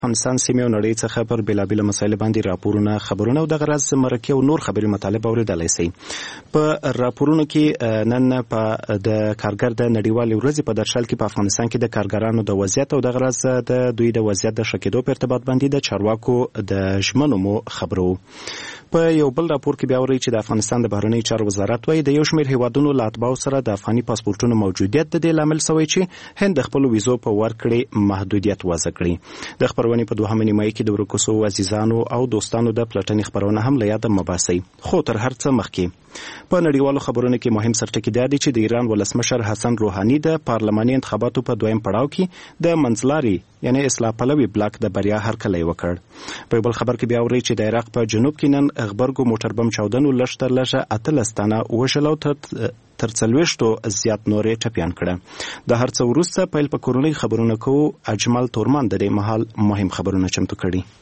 افغانستان سیمې او نړۍ څخه پر بېلابېلو مسایلو باندې راپورونه خبرونه او دغه راز مرکې او نور خبري مطالب اورېدلی سئ. په راپورونو کې نن په د کارګر د نړیوالې ورځې په درشل کې په افغانستان کې د کارګرانو د وضعیت او دغه راز د دوی د وضعیت د ښه کېدو په ارتباط باندې د چارواکو د ژمنو مو خبرو. په یو بل راپور کې بیا ورئ چې د افغانستان د بهرنیو چارو وزارت وایي د یو شمېر هیوادونو له اتباعو سره د افغاني پاسپورټونو موجودیت د دې لامل سوی چې هند د خپلو ویزو په ورکړې محدودیت وضع کړي. د خپرونې په دوهمه نیمایي کې د ورکو سوو عزیزانو او دوستانو د پلټنې خپرونه هم له یاده مه باسئ. خو تر هر څه مخکې په نړیوالو خبرونو کې مهم سرټکی دا دی چې د ایران ولسمشر حسن روحاني د پارلماني انتخاباتو په دویم پړاو کې د منځلاري یعنی اصلاح پلوي بلاک د بریا هرکلی وکړ. په بل خبر کې بیا اورئ چې د عراق په جنوب کې نن غبرګو موټر بم چاودنو لږ تر لږه 18 تنه وژل او تر 40 زیات نورې ټپیان کړه. د هر څه وروسته پیل په کورنۍ خبرونه کوو. اجمل تورمان د دې مهال مهم خبرونه چمتو کړي.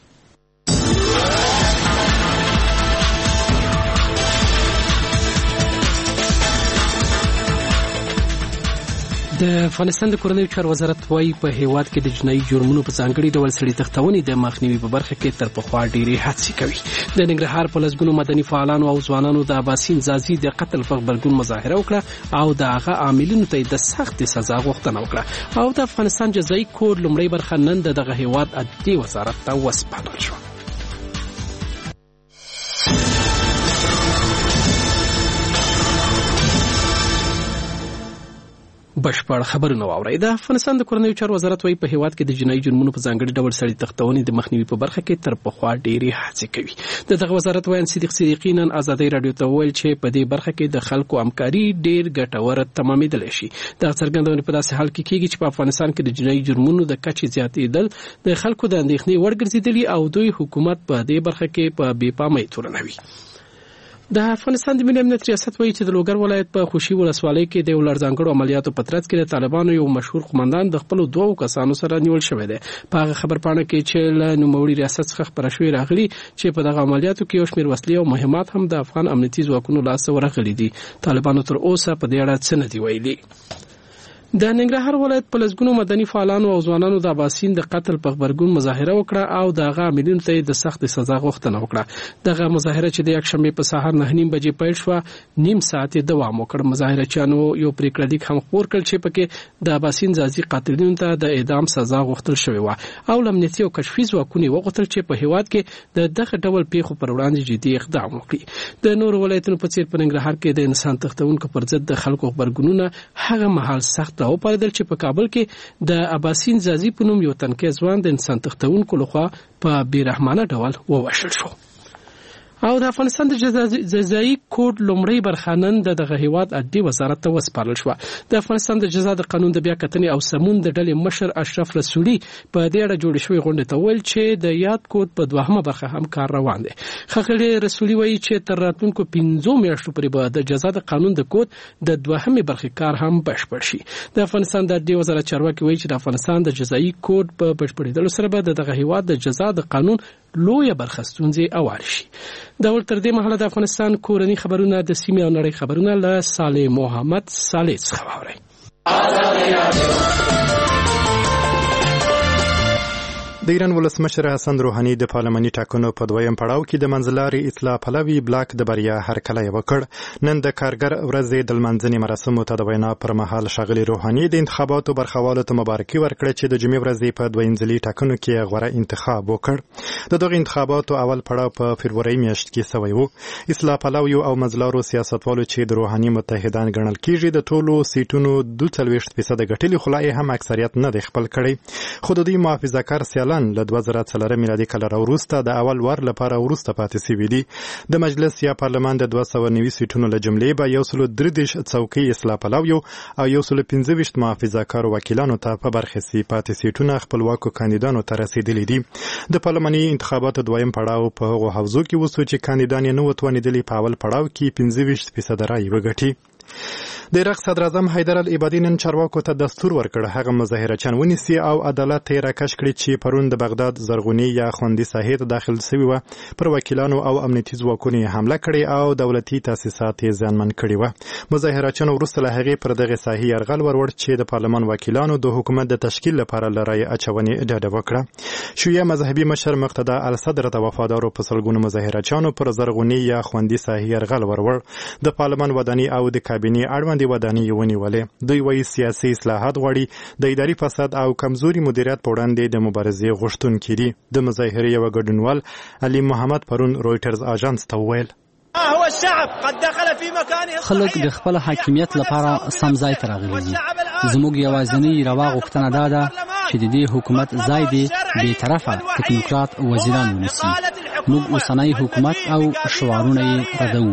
د افغانستان د کورنیو چارو وزارت وايي په هیواد کې د جنایي جرمونو په ځانګړي ډول سړي تښتونې د مخنیوي په برخه کې تر پخوا ډېرې هڅې کوي. د ننګرهار په لسګونو مدني فعالانو او ځوانانو د اباسین ځاځي د قتل په غبرګون مظاهره وکړه او د هغه عاملینو ته د سخت سزا غوښتنه وکړه او د افغانستان جزایي کوډ لومړی برخه نن دغه هیواد عدلي وزارت ته وسپارل شوه. بشپړ خبرونه واورئ. د افغانستان د کورنیو چارو وزارت وايي په هیواد کې د جنایي جرمونو په ځانګړي ډول سړي تښتونې د مخنیوي په برخه کې تر پخوا ډېرې هڅې کوي. دغه وزارت وایي صدیق صدیقی نن ازادۍ راډیو ته وویل چې په دې برخه کې د خلکو همکاري ډېر ګټوره تمامېدلی شي. دغه څرګندونې په داسې حال کې کېږي چې په افغانستان کې د جنایي جرمونو د کچې زیاتېدل د خلکو د اندېښنې وړ ګرځېدلي او دوی حکومت په دې برخه کې په بې پامۍ تورنوي. د افغانستان د ملي امنیت ریاست وایي چې د لوګر ولایت په خوشي ولسوالۍ کې د یو لړزانګړو عملیاتو په ترڅ کې د طالبانو یو مشهور قومندان د خپلو 2 کسانو سره نیول شوی دی. په هغه خبرپاڼه کې چې له نوموړي ریاست څخه خپره شوې راغلي چې په دغه عملیاتو کې یو شمېر وسلې او مهمات هم د افغان امنیتي ځواکونو لاسته ورغلي دي. طالبانو تر اوسه په دې اړه څه نه دي ویلي. د ننګرهار ولایت په لسګونو مدني فعالانو او ځوانانو د اباسین د قتل په غبرګون مظاهره وکړه او د هغه عاملینو ته د سخت سزا غوښتنه وکړه. دغه مظاهره چې د یکشنبې په سهار 9:30 بجې پیل شوه نیم ساعت دوام وکړ. مظاهرچیانو یو پریکړه لیک هم خپور کړ چې پکې د اباسین ځاځي قاتلینو ته د اعدام سزا غوښتل شوې وه او امنیتي او کشفي ځواکونه وغوښتل چې په هیواد کې د دغه ډول پیښو پر وړاندې جدي اقدام وکړي. د نورو ولایتونو په څیر په ننګرهار کې د انسان تښتونکو پر ضد د خلکو غبرګونونه هغه مهال سخت راوپارېدل چې په کابل کې د اباسین ځاځي په نوم یو تنکي ځوان د انسان تښتونکو لخوا په بیرحمانه ډول ووژل شو. او د افغانستان د جزایي کوډ لومړی برخه نن دغه هیواد عدلي وزارت ته وسپارل شوه. د افغانستان د جزا د قانون د بیا کتنې او سمون د ډلې مشر اشرف رسولي په دې اړه جوړې شوې غونډې ته ویل چې د یاد کوډ په دوهمه برخه هم کار روان دی. ښاغلي رسولي وایي چې تر راتلونکو 5 میاشتو پورې به د جزا د قانون د کوډ د دوهمې برخې کار هم بشپړ شي. د افغانستان د عدلي وزارت چارواکي وایي چې د افغانستان د جزایي کوډ په بشپړېدلو سره به دغه هیواد د جزا د قانون لویه برخه ستونزې اوار شي. دا ول تر دې مهاله د افغانستان کورنۍ خبرونه د سیمې او نړۍ خبرونه له صالح محمد صالح څخه واورئ. د ایران ولسمشر حسن روحاني د پارلماني ټاکنو په دویم پړاو کې د منځلاري اصلاح پلوي بلاک د بریا هرکلی وکړ. نن د کارګر ورځې د لمانځنې مراسمو ته د وینا پر مهال ښاغلي روحاني د انتخاباتو برخوالو ته مبارکي ورکړه چې د جمعې ورځې په دویمځلي ټاکنو کې غوره انتخاب وکړ. د دغه انتخاباتو اول پړاو په فبروري میاشت کې شوی و. اصلاح پلویو او منځلارو سیاستوالو چې د روحاني متحدان ګڼل کېږي د ټولو سیټونو 42% ګټلي خو لا یې هم اکثریت نه دی خپل کړی. خو د دوی محافظه‌کار سیالان له 2004 میلادي کال وروسته د اول وار لپاره وروسته پاتې شوي دي. د مجلس یا پارلمان د 290 سیټونو له جملې به 133 څوکۍ اصلاح پلویو او 125 محافظه‌کار وکیلانو ته په برخه سي. پاتې سیټونه خپلواکو کاندیدانو ته رسیدلي دي. د پارلماني انتخاباتو دویم پړاو په هغو حوزو کې وسو چې کاندیدان یې نه وتوانېدلي په اول پړاو کې 25% رایې وګټي. د عراق صدر اعظم حیدر العبادي نن چارواکو ته دستور ورکړ هغه مظاهرچیان ونیسي او عدالت ته راکش کړي چې پرون د بغداد زرغونی یا خوندي ساحې ته داخل شوي و پر وکیلانو او امنیتي ځواکونو حمله کړې او دولتي تاسیسات یې زیانمن کړي و. مظاهرچیان وروسته له هغې پر دغه ساحې یرغل ورور چې د پارلمان وکیلانو د حکومت د تشکیل لپاره له رایې اچونې ډډه وکړه. شیعه مذهبي مشر مقتدا الصدر د وفادارو په سلګونو مظاهرچیانو پر زرغونی یا خوندي ساحې یرغل ورور د پارلمان وداني او د کابینې اړوندې ودانۍ ونیولې. دوی وایي سیاسي اصلاحات غواړي، د اداري فساد او کمزوري مدیریت په وړاندې د مبارزې غوښتونکي دي. د مظاهرې یو ګډونوال علي محمد پرون رویټرز اژانس ته وویل خلک د خپل حاکمیت لپاره سم ځای ته راغلي دي. زموږ یوازینۍ روا غوښتنه دا ده چې د دې حکومت ځای دی بې طرفه تکنوکرات وزیران ونیسي. موږ اوسنی حکومت او شعارونه یې ردوو.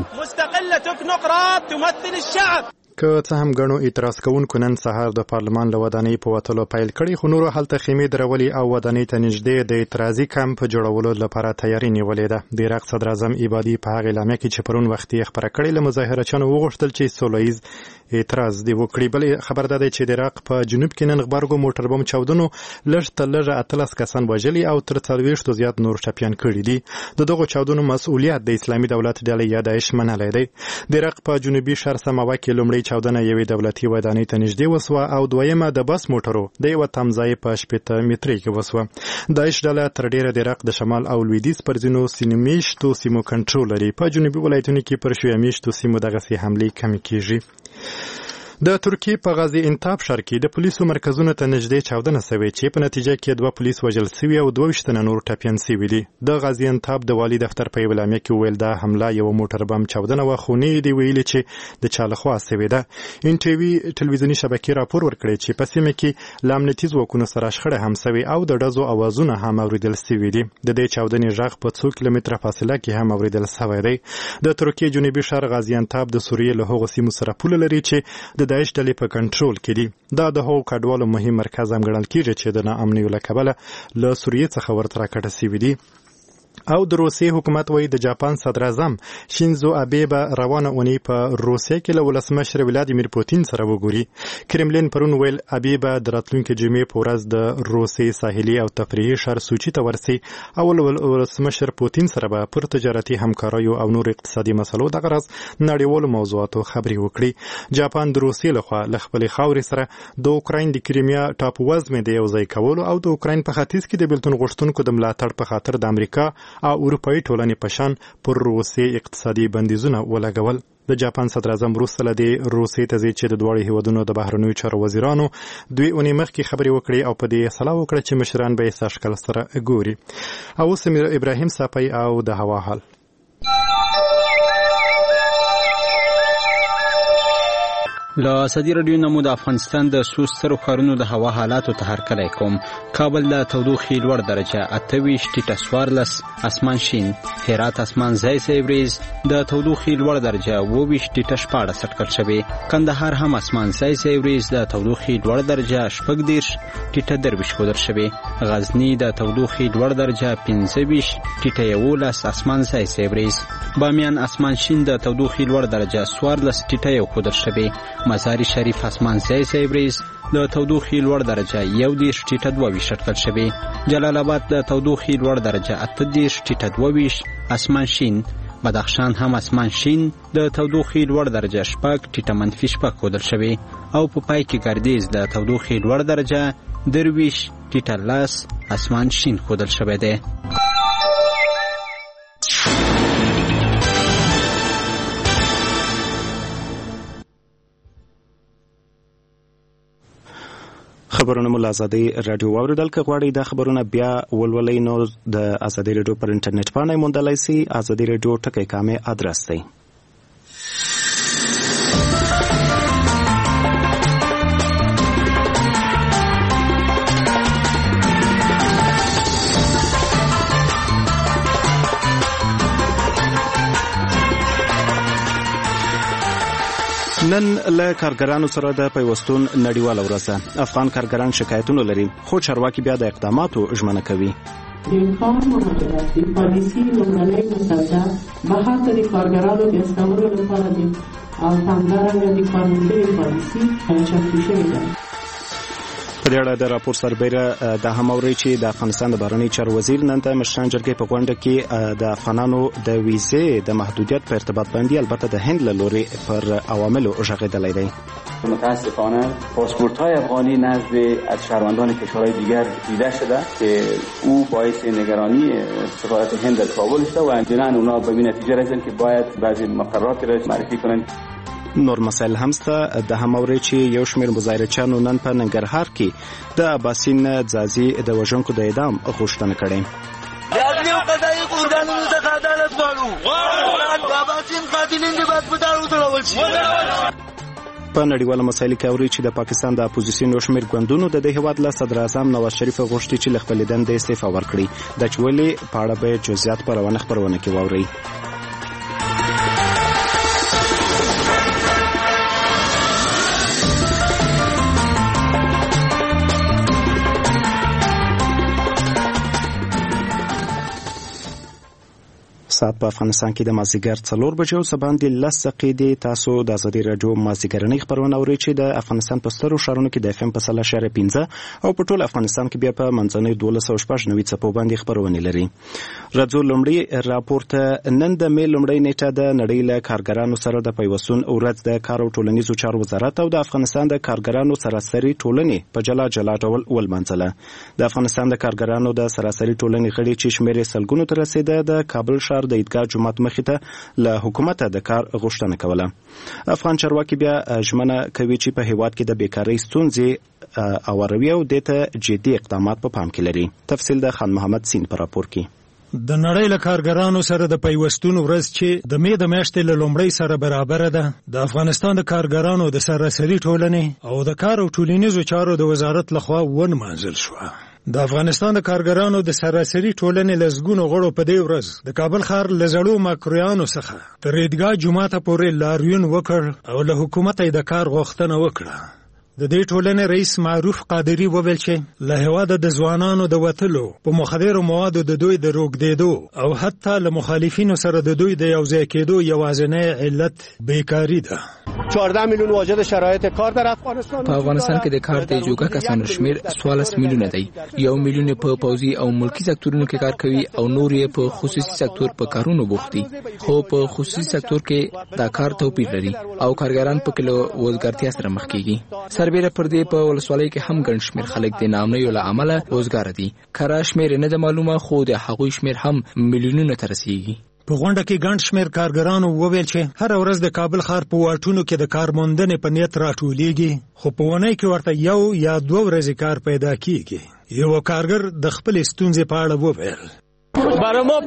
که څه هم ګڼو اعتراض کوونکو نن سهار د پارلمان له ودانۍ په وتلو پیل کړی، خو نورو هلته خیمې درولي او ودانۍ ته نږدې د اعتراضي کمپ جوړولو لپاره تیاری نیولې ده. د عراق صدر اعظم عبادي په هغې اعلامیه کې چې پرون وختي یې خپره کړې له مظاهرچیانو وغوښتل چې سوله ییز اعتراض دی وکړي. بل خبر دا دی چې د عراق په جنوب کې نن غبرګو موټر بم چاودنو لږ تر لږه 18 کسان وژلي او تر 40 زیات نور ټپیان کړي دي. د دغو چاودنو مسؤلیت د اسلامي دولت ډلې یا داعش منلی دی. د عراق په جنوبي شهر سماوه کې لومړی چاودنه یوې دولتي ودانۍ ته نږدې وسوه او دویمه د بس موټرو د یوه تمځای په 18 مترۍ کې وسوه. داعش ډله تر ډیره د عراق د شمال او لویدیځ پر ځینو سیمو سیمو کنټرول لري. په جنوبي ولایتونو کې پر شیعه میشتو سیمو دغسې حملې کمې کیږي. د ترکیې په غازي انتاب ښار کې د پولیسو مرکزونو ته نږدې چاودنه سوې چې په نتیجه کې 2 پولیس وژل سوي او 22 تنه نور ټپیان سوي دي. د غازي انتاب د والي دفتر په اعلامیه کې وویل دا حمله یو موټر بم چاودنه وه، خو نه دی ویلي چې د چا لخوا سوې ده. ان ټي وي ټلویزیوني شبکې راپور ورکړی چې په سیمه کې له امنیتي ځواکونو سره شخړه هم سوې او د ډزو اوازونه هم اورېدل سوي دي. د دې چاودنې غږ په 2 کیلومتره فاصله کې هم اورېدل سوی دی. د ترکیې جنوبي ښار غازي انتاب د سوریې له هغو سیمو سره پوله لري چې د داعش ډلې په کنټرول کې دي. دا د هغو کډوالو مهم مرکز هم ګڼل کیږي چې د ناامنیو له کبله له سوریې څخه ورته راکډه سوي دي. او د روسیې حکومت وایي د جاپان صدر اعظم شینزو آبې به روانه اونۍ په روسیې کې له ولسمشر ولادیمیر پوتین سره وګوري. کرملین پرون ویل آبې به د راتلونکي جمعې په ورځ د روسیې ساحلي او تفریحي ښار سوچي ته ورسي او ولسمشر پوتین سره به پر تجارتي همکاریو او نور اقتصادي مسلو د غرض نړیوالو موضوعاتو خبرې وکړي. جاپان د روسیې لخوا له خپلې خاورې سره د اوکراین د کریمیا ټاپووزمې د یو ځای کولو او د اوکراین په ختیځ کې د بیلتون غوښتونکو د ملاتړ په خاطر د امریکا او اروپایي ټولنې په شان پر روسیې اقتصادي بندیزونه ولګول. د جاپان صدر اعظم وروسته له دې روسیې ته ځي چې د دواړو هیوادونو د بهرنیو چارو وزیرانو 2 اونۍ مخکې خبرې وکړې او په دې سلا وکړه چې مشران به یې سږکال سره ګوري. او اوس ابراهیم صافی او د هوا حال. له ازادي راډیو نه مو د افغانستان د څو سترو ښارونو د هوا حالاتو ته هرکلی کوم. کابل د تودوخې لوړ درجه 28، ټیټه 14، اسمان شین. هرات اسمان ځای ځای وریځ، د تودوخې لوړ درجه 28، ټیټه 14 اټکل شوې. کندهار هم اسمان ځای ځای وریځ، د تودوخې لوړ درجه 14، ټیټه 23 ښودل شوې. غزني د تودوخې لوړ درجه 25، ټیټه 11، اسمان ځای ځای وریځ. بامیان اسمان شین، د تودوخې لوړ درجه 14، ټیټه 1 ښودل شوې. مزار شریف اسمان ځای ځای وریځ، د تودوخې لوړ درجه 21، ټیټه 22 اټکل شوې. جلال آباد د تودوخې لوړ درجه 28، ټیټه 22، اسمان شین. بدخشان هم اسمان شین، د تودوخې لوړ درجه 6، ټیټه -6 ښودل شوې. او په پای کې ګردیز د تودوخې لوړ درجه 23، ټیټه 10، اسمان شین ښودل شوی دی. خبرونه مو له ازادي راډیو واوریدل. که غواړئ دا خبرونه بیا ولولئ نو د ازادي راډیو پر انټرنیټ باندې موندلای شئ. ازادي راډیو ټکی ادرس دی. نن له کارګرانو سره د پیوستون نړیواله ورځ ده. افغان کارګران شکایتونه لري خو چارواکي بیا د اقداماتو ژمنه کوي. د کار مهاجرت د پالیسي لومړنۍ مسوده بهر ته د کارګرانو د استولو لپاره د او همدارنګه د کارموندنې پالیسي چمتو شوې ده. په دې اړه د راپور سربیره دا هم اوري چې د افغانستان د بهرنی چارو وزیر نن د مشران جرګې په غونډه کې د افغانانو د ویزې د محدودیت په ارتباط باندې البته د هند له لوري پر عواملو ژغېدلی دی. متاسفانه پاسپورت‌های افغانی نزد از شهروندان کشورهای دیگر دیده شده که او باعث نگرانی سفارت هند در کابل شده و همچنین اونا به این نتیجه رسیدن که باید بعضی مقررات را معرفی کنند. نور مسائل هم سته د هماوري چې یو شمېر مظاهرچیانو نن په ننګرهار کې د اباسین ځاځي د وژونکو د اعدام غوښتنه کړې. د عدلي او قضایي قوانینو څخه عدالت غواړو. د اباسین قاتلین دې باید په دار وتړل شي. په نړیوالو مسایلو کې اوري چې د پاکستان د اپوزیسیون یو شمېر ګوندونو د دې هیواد له صدر اعظم نواز شریف غوښتي چې له خپلې دندې استعفا ورکړي. د چولې په اړه به جزئیات په روانه خبرونه کې واوري. ساعت په افغانستان کې د مازدیګر 4 بجو سباندې 10 دقیقې تاسو د ازادي رادیو مازدیګرنۍ خبرونه اورئ چې د افغانستان په سترو ښارونو کې د FM په 0.15 او په ټول افغانستان کې بیا په منځنۍ 1290 څپو باندې خبرونه لري. راځو لومړی راپورته. نن د مې لومړی نیټه د نړۍ له کارګرانو سره د پیوستون ورځ د کار او ټولنیزو چارو وزارت او د افغانستان د کارګرانو سراسري ټولنې په جلا جلا ډول ولمانځله. د افغانستان د کارګرانو د سراسري ټولنې غړي چې شمېر سلګونو ته رسیده د کابل ښار د عیدګاه جومات مخې ته له حکومت د کار غوښتنه کوله. افغان چارواکي بیا ژمنه کوي چې په هیواد کې د بیکارۍ ستونزې اوروي او دته جدي اقدامات په پام کې لري. تفصیل د خان محمد سین په راپور کې. د نړۍ له کارګرانو سره د پیوستون ورځ چې د مې د میاشتې له لومړۍ سره برابر ده، د افغانستان د کارګرانو د سراسري ټولنې او د کار او ټولنیزو چارو د وزارت لخوا ونمانځل شوه. د افغانستان د کارګرانو د سراسري ټولنې لزګونو غړو په دې ورځ د کابل ښار له زړو ماکرویانو څخه تر عیدګاه جومات پورې لاریون وکړ او له حکومت یې د کار غوښتنه وکړه. د دې ټولنې رئیس معروف قادری وویل چې له هېواده د ځوانانو د وتلو په مخدرو موادو د دوی د روږدېدو او حتی له مخالفینو سره د دوی د یوځای کېدو یوازینی علت بیکاري ده. 14 میلیون واجد شرایط کار در افغانستان. په افغانستان کې د کار د جوګه کسانو شمیر 14 میلیونه دی. 1 میلیون په پوځي او ملکی سکتورونو کې کار کوي او نور یې په خصوصي سکتور په کارونو بوخت دي. خو په خصوصي سکتور کې دا کار توپیر لري او کارګران په کلو وزګارتیا سره مخ کیږي. سربېره پر دې په ولسوالۍ کې هم ګڼ شمیر خلک د نامنیو له امله وزګار دي. کارا شمیر نه د معلومه خو د هغوی شمیر هم میلیونونه ته رسیږي. په غونډه کې ګڼ شمیر کارګرانو وویل چې هر ورځ د کابل ښار په واټونو کې د کارموندنې په نیت راټولیږي، خو په ونۍ کې ورته 1 یا 2 ورځې کار پیدا کیږي. یو کارګر د خپل ستونزې په اړه وویل: برای ما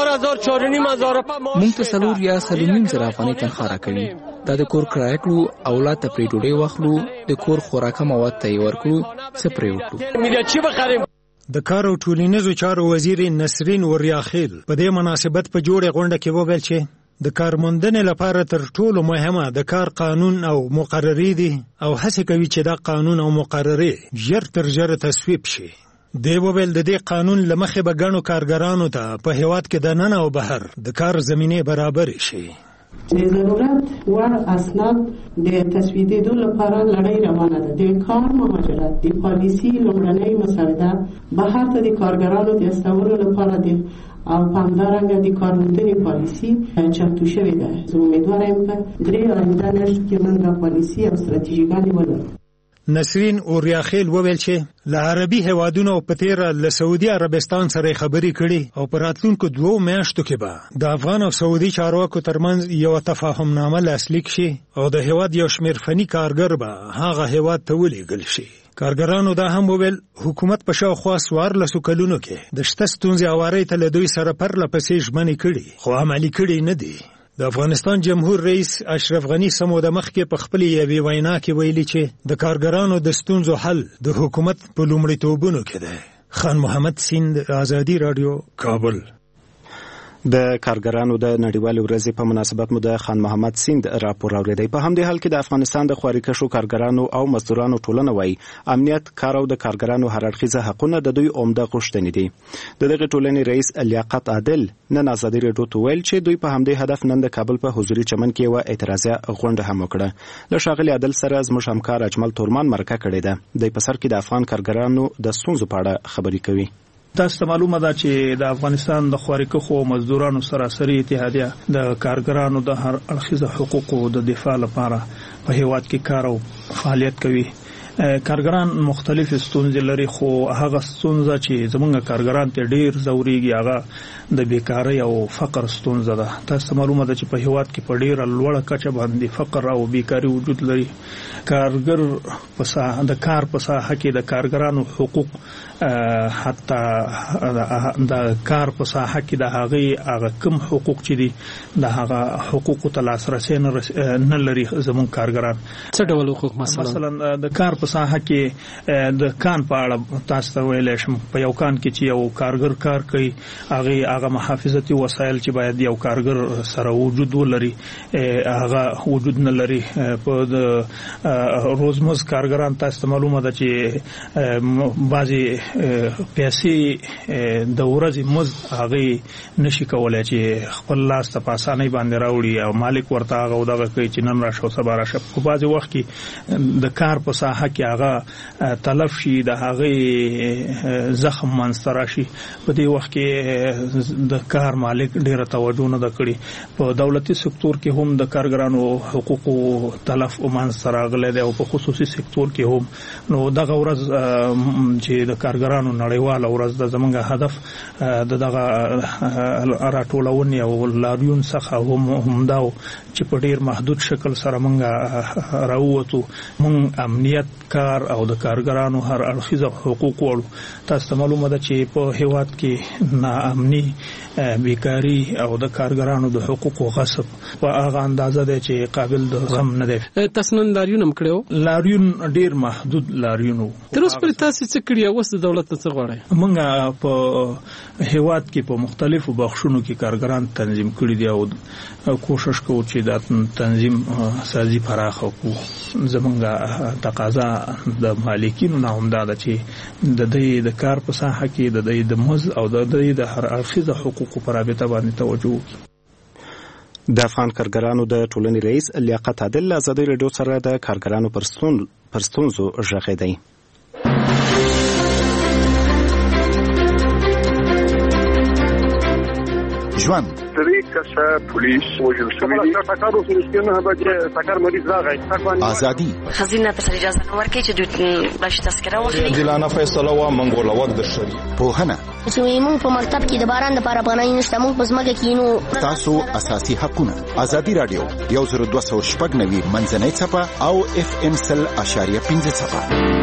4400 مونږ ته 4 یا 4.5 افغانۍ تنخواه راکوي. دا د کور کرایه کړو، اولاد ته پرې ډوډۍ واخلو، د کور خوراکه مواد ته یې ورکړو، څه پرې وکړو. د کار او ټولنیزو چارو وزیر نسرین وریاخیل په دې مناسبت په جوړه غونډه کې وویل چې د کارموندنې لپاره تر ټولو مهمه د کار قانون او مقررې دي او هڅه کوي چې دا قانون او مقررې ژر تر ژره تصویب شي. دی وویل د دې قانون له مخې به ګڼو کارګرانو ته په هیواد کې د نن او بهر د کار زمینه برابر شي. د ضرورت وړ اسناد د تصویبېدو لپاره لړۍ روانه ده. د کار مهاجرت د پالیسي لومړنۍ مسوده بهر ته د کارګرانو د استولو لپاره د او همدارنګه د کارموندنې پالیسي چمتو شوې ده. زه امیدواره یم په 3 آینده میاشتو کې موږ دا پالیسي او ستراتیژیګانې ولرو. نسرین اوریاخیل وویل چې له عربي هیوادونو په تیره له سعودي عربستان سره خبرې کړي او په راتلونکو 2 میاشتو کې به د افغان او سعودي چارواکو ترمنځ یو تفاهمنامه لاسلیک شي او د هیواد یو شمېر فني کارګر به هغه هیواد ته ولېږل شي. کارګرانو دا هم وویل حکومت په شاوخوا 14 کلونو کې د شته ستونزې اوارۍ ته له دوی سره پرله پسې ژمنې کړي خو عملي کړي نه دي. د افغانستان جمهور رئیس اشرف غنی سمو د مخکې په خپل یوې وینا کې ویلي چې د کارګرانو د ستونزو حل د حکومت په لومړیتوبونو کې دی. خان محمد سین، آزادي رادیو، کابل. د کارګرانو د نړیوالې ورځې په مناسبت مو د خان محمد سیند راپور اوریدی. په همدې حال کې د افغانستان د خوارکشو کارګرانو او مزدورانو ټولنه وایي امنیت، کار او د کارګرانو هر اړخیزه حقونه د دوی عمده غوښتنې دي. د دغه ټولنې رئیس لیاقت عادل نن ازادي راډیو ته ویل چې دوی په همدې هدف نن د کابل په حضوري چمن کې یوه اعتراضیه غونډه هم وکړه. له ښاغلي عادل سره زموږ همکار اجمل تورمان مرکه کړې ده. دوی په سر کې د افغان کارګرانو د ستونزو په اړه خبرې کوي. تاسو ته معلومه ده چې د افغانستان د خوارکښو او مزدورانو سراسري اتحادیه د کارګرانو د هر اړخیزه حقوقو د دفاع لپاره په هیواد کې کار او فعالیت کوي. کارګران مختلف ستونزې لري، خو هغه ستونزه چې زمونږ کارګران ته ډیر زوريږي هغه د بیکاری او فقر ستونزه ده. تاسو ته معلومه ده چې په هیواد کې په ډیره لوړه کچه باندې فقر او بیکاری وجود لري. کارګر په د کار په ساحه کې د کارګرانو حقوق حتی د کار په ساحه کې د هغه کم حقوق چې دي د هغه حقوقو ته لاسرسي نه لري زموږ کارګران. څه ډول حقوق؟ مثلا د کار په ساحه کې د کان په اړه تاسو ته ویل شم، په یو کان کې چې یو کارګر کار کوي هغه محافظتي وسایل چې باید یو کارګر سره وجود ولري هغه وجود نه لري. په د روزمز کارګران تاسو ته معلومه ده چې بعضي پیسې د ورځې مزد هغه نشي کولای چې خپل لاس ته په اسانۍ باندې راوړي او مالک ورته هغه دغه کوي چې نن راشه او سبا راشه. په بعضې وخت کې د کار په ساحه کې هغه تلف شي، د هغه زخم منځته راشي. په دې وخت کې د کار مالک ډیره توجه نه ده کړې. په دولتي سکتور کې هم د کارګرانو حقوقو تلف منځته راغلی دی او په خصوصي سکتور کې هم. نو دغه ورځ چې د کارګرانو نړیواله ورځ د زمونږ هدف د دغه راټولونې او لاریون څخه هم دا چې په ډیر محدود شکل سره مونږ راووتو. مونږ امنیت، کار او د کارګرانو هر اړخیزه حقوق وړو. تاسو ته معلومه ده چې په هیواد کې ناامني، بیکاری او د کارګرانو د حقوقو غصب په هغه اندازه ده چې قابل د زغم نه دی. تاسو نن لاریون هم کړو؟ لاریون ډیر محدود لاریون وو. تر اوسه پورې تاسو څه کړی او د دولت څه غواړئ؟ مونږ په هیواد کې په مختلفو بخښونو کې کارګران تنظیم کړي دي او کوشش کوو چې د تنظیم سازي پراخه کړو. زمونږ تقاضا د مالکینو نه هم ده چې د دې د کار په ساحه کې د دې د مزد او د دې د هر اړخیزه حقوقو پر رابطه باندې توجه وکړي. د افغان کارګرانو د ټولنې رئیس لیاقت عادل ازادي راډیو سره د کارګرانو پر ستونزو غږېدی. ژوند پولیس وجل شوی ازادي خزینه په اجازه نه ورکړي چې دوی باش تذکره واخلي. جلانه فیصله وا منګول وخت د شری پوهنه چې موږ په مکتب کې د باران د لپاره پناه نشته، موږ په ځمکه کې نو تاسو اساسي حقونه. ازادي رادیو 102.9 منځنۍ صفه او FM 100.5 صفه.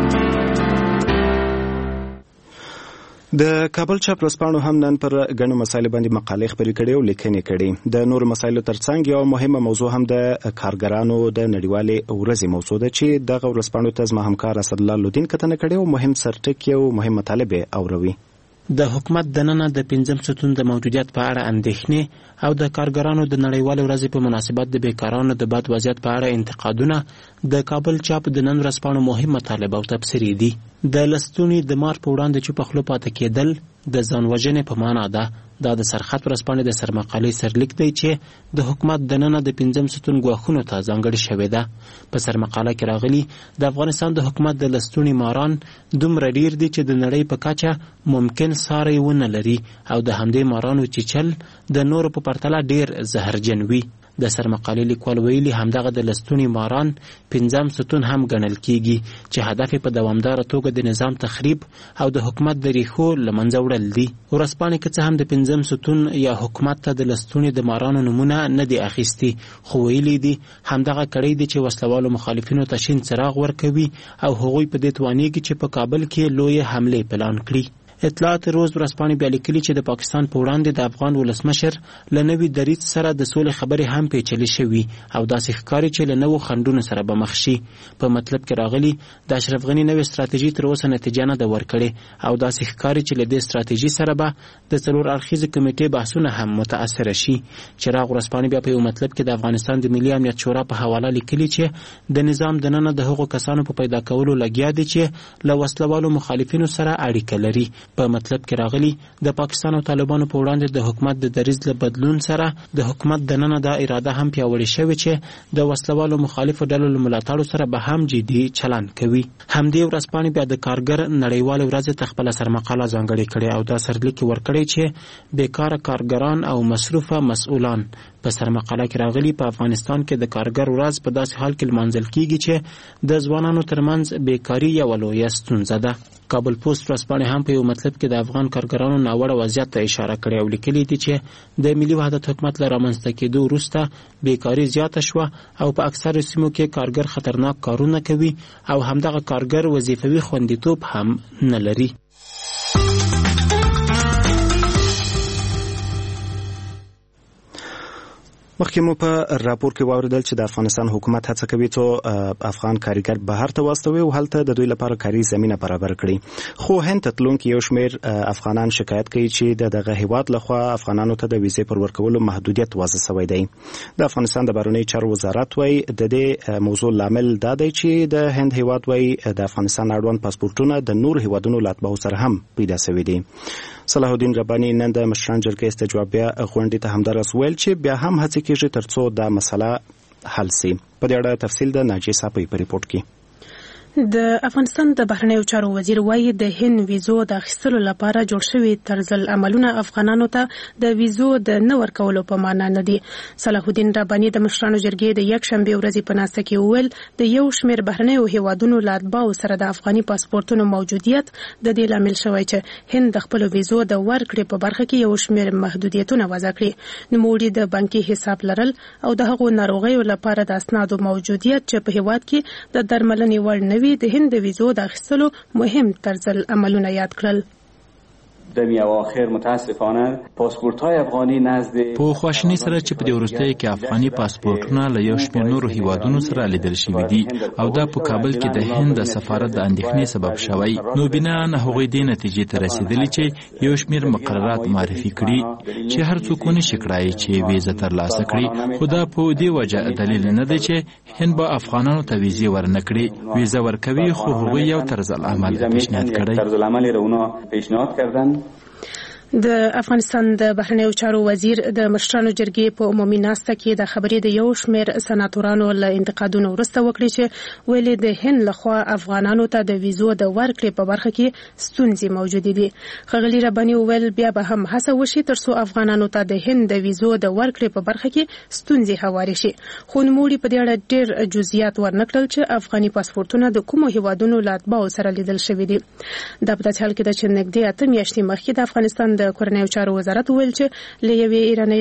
د کابل چاپ ورځپاڼو هم نن پر غنو مسایل باندې مقالې خپرې کړې او لیکنې کړې. د نور مسایلو ترڅنګ یو مهمه موضوع هم د کارګرانو د نړیوالې ورځې موضوع ده چې دغه ورځپاڼو ته زما همکار اسد الله لودین کتنه کړې او مهم سرټکی او مهم مطالب اوروي. د حکومت دننه د 5 ستون د موجودیت په اړه اندېښنې او د کارګرانو د نړیوالې ورځې په مناسبت د بیکارانو د بد وضعیت په اړه انتقادونه د کابل چاپ د نن ورځپاڼو مهم مطالب او تبصرې دي. د لستونی د مار په وړاندې چې په خلو پاتې کېدل د ځان وژنې په معنا ده. دا د سرخط ورځپاڼې د سرمقالې سرلیک دی چې د حکومت دننه د 5 ستون ګواښونو ته ځانګړې شوې ده. په سرمقاله کې راغلي د افغانستان د حکومت د لستونی ماران دومره ډیر دي چې د نړۍ په کچه ممکن ساری ونه لري او د همدې مارانو چیچل د نورو په پرتله ډیر زهرجن وي. د سرمقالې لیکوال ویلي همدغه د لستونی ماران 5 ستون هم ګڼل کیږي چې هدف په دوامدار توګه د نظام تخریب او د حکومت د ریښو لمنځه وړل دي. ورځپاڼې که څه هم د 5 ستون یا حکومت ته د لستونی د مارانو نمونه نه دي اخیستي، خو ویلي دي همدغه کړۍ دي چې وسلوالو مخالفینو ته شین څراغ ورکوي او هغوی په دې توانیږي چې په کابل کې لوی حمله پلان کړي. اطلاعات روز ورځپاڼې بیا لیکلي چې د پاکستان په وړاندې د افغان ولسمشر له نوي دریځ سره د سولې خبرې هم پیچلې شوي او داسې ښکاري چې له نوو خنډونو سره به مخ شي. په مطلب کې راغلي د اشرف غني نوې ستراتیژي تر اوسه نتیجه نه ده ورکړې او داسې ښکاري چې له دې ستراتیژي سره به د څلور اړخیزې کمیټې بحثونه هم متاثره شي. چراغ ورځپاڼې بیا په یو مطلب کې د افغانستان د ملي امنیت شورا په حواله لیکلي چې د نظام دننه د هغو کسانو په پیدا کولو لګیا دي چې له وسلوالو مخالفینو سره اړیکه لري. په مطلب کې راغلي د پاکستان او طالبانو په وړاندې د حکومت د دریځ له بدلون سره د حکومت دننه دا اراده هم پیاوړې شوې چې د وسلوالو مخالفو ډلو له ملاتړو سره به هم جدي چلند کوي. همدې ورځپاڼې بیا د کارګر نړیوالې ورځې ته خپله سرمقاله ځانګړې کړې او دا سرلیک ورکړی چې بیکاره کارګران او مصروفه مسؤلان. په سرمقاله کې راغلي په افغانستان کې د کارګر ورځ په داسې حال کې لمانځل کیږي چې د ځوانانو ترمنځ بیکاري یوه لویه ستونزه ده. کابل پوسټ ورځپاڼې هم په یو مطلب کې د افغان کارګرانو ناوړه وضعیت ته اشاره کړې او لیکلي دي چې د ملي وحدت حکومت له رامنځته کېدو وروسته بیکاري زیاته شوه او په اکثرو سیمو کې کارګر خطرناک کارونه کوي او همدغه کارګر وظیفوي خوندیتوب هم نه لري. مخکې مو په راپور کې واوریدل چې د افغانستان حکومت هڅه کوي څو افغان کارګر بهر ته واستوي او هلته د دوی لپاره کاري زمینه برابر کړي. خو هند ته تلونکي یو شمېر افغانان شکایت کوي چې دغه هیواد لخوا افغانانو ته د ویزې پر ورکولو محدودیت وضع شوی دی. د افغانستان د بهرنیو چارو وزارت وايي د دې موضوع لامل دا دی چې د هند هیواد وايي د افغانستان اړوند پاسپورتونه د نور هیوادونو له اتباعو سره هم پیدا شوي دي. صلاح الدین رباني نن د مشران جرګې استجوابیه غونډې ته همدارس ویل چې بیا هم هڅې کېږي ترڅو دا مسله حل شي. په دې اړه تفصیل د ناجیه صاحب په ریپورت کې. د افغانستان د بهرنیو چارو وزیر وایي د هند ویزو د اخیستلو لپاره جوړ شوي طرز العملونه افغانانو ته د ویزو د نه ورکولو په معنا نه دي. صلاح الدین رباني د مشرانو جرګې د یکشنبې ورځې په ناسته کې وویل د یو شمېر بهرنیو هیوادونو له اتباعو سره د افغاني پاسپورتونو موجودیت د دې لامل شوی چې هند د خپلو ویزو د ورکړې په برخه کې یو شمېر محدودیتونه وضع کړي. نوموړي د بانکي حساب لرل او د هغو ناروغیو لپاره د اسنادو موجودیت چې په هیواد کې د درملنې وړ نه د هند د ویزو د اخیستلو مهم طرز العملونه یاد کړل. در اواخر متاسفانه پاسپورت‌های افغانی نزد په خواشینی سره چې په دې وروستیو کې افغاني پاسپورتونه له یو شمېر نورو هیوادونو سره لیدل شوي دي او دا په کابل کې د هند د سفارت د اندېښنې سبب شوی. نو بنا نه هغوی دې نتیجې ته رسېدلي چې یو شمېر مقررات معرفي کړي چې هر څوک ونشي کړای چې ویزه ترلاسه کړي. خو دا په دې وجه دلیل نه دی چې هند به افغانانو ته ویزې ورنکړي. ویزه ورکوي خو هغوی یو طرز العمل پیشنهاد کړی. د افغانستان د بهرنیو چارو وزیر د مشرانو جرګې په عمومي ناسته کې د خبرې د یو شمېر سناتورانو له انتقادونو وروسته وکړي چې ویلي د هند لخوا افغانانو ته د ویزو د ورکړې په برخه کې ستونزې موجودې دي. ښاغلي رباني وویل بیا به هم هڅه وشي ترڅو افغانانو ته د هند د ویزو د ورکړې په برخه کې ستونزې هوارې شي. خو نوموړي په دې اړه ډېر جزئیات ورنکړل چې افغاني پاسپورتونه د کومو هیوادونو له اتباعو سره لیدل شوي دي. دا په داسې حال کې ده چې نږدې 8 میاشتې مخکې د افغانستان د کورنیو چارو وزارت ویل چې له یوې ایرانۍ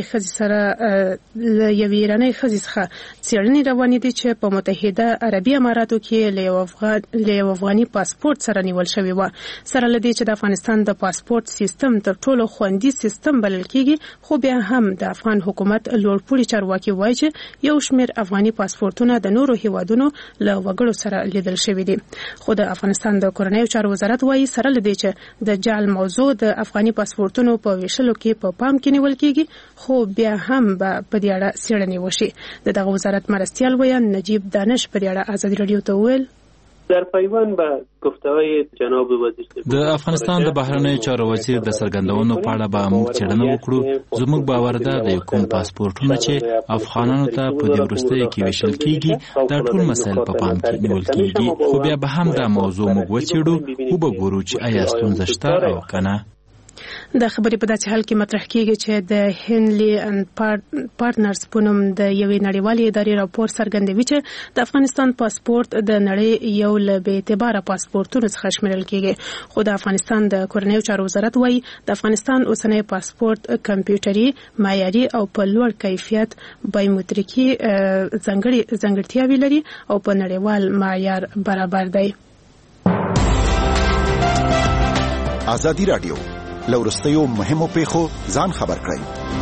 ښځې څخه څېړنې روانې دي چې په متحده عربي اماراتو کې له یو افغاني پاسپورت سره نیول شوی و. سره له دې چې د افغانستان د پاسپورت سیستم تر ټولو خوندي سیستم بلل کېږي خو بیا هم د افغان حکومت لوړپوړي چارواکي وایي چې یو شمېر افغاني پاسپورتونه د نورو هیوادونو له وګړو سره لیدل شوي دي. خو د افغانستان د کورنیو چارو وزارت وایي سره له دې چې د جعل موضوع د افغاني پاسپورتونو په ویشلو کې په پام کې نیول کېږي خو بیا هم به په دې اړه څېړنې وشي. د دغه وزارت مرستیال ویان نجیب دانش په دې اړه ازادي راډیو ته وویل در پیوند به گفته‌های جناب وزیر د افغانستان د بهرنیو چارو وزیر د څرګندونو په اړه به موږ څېړنه وکړو. زموږ باور ده د کوم پاسپورتونه چې افغانانو ته په دې وروستیو کې ویشل کېږي دا ټول مسایل په پام کې نیول کېږي خو بیا به هم دا موضوع موږ وڅېړو او به ګورو چې آیا ستونزه شته او که نه. دا خبرې په داسې حال کې مطرح کېږي چې د هنلي اند پارټنرز په نوم د یوې نړیوالې ادارې راپور څرګندوي چې د افغانستان پاسپورت د نړۍ یو له بې اعتباره پاسپورتونو څخه شمیرل کېږي. خو د افغانستان د کورنیو چارو وزارت وایي د افغانستان اوسنی پاسپورت کمپیوټري معیاري او په لوړ کیفیت بایومتریکي ځانګړتیاوې لري او په نړیوال معیار برابر دی. ازادي رادیو لورستیو مهمو پیښو ځان خبر کړئ.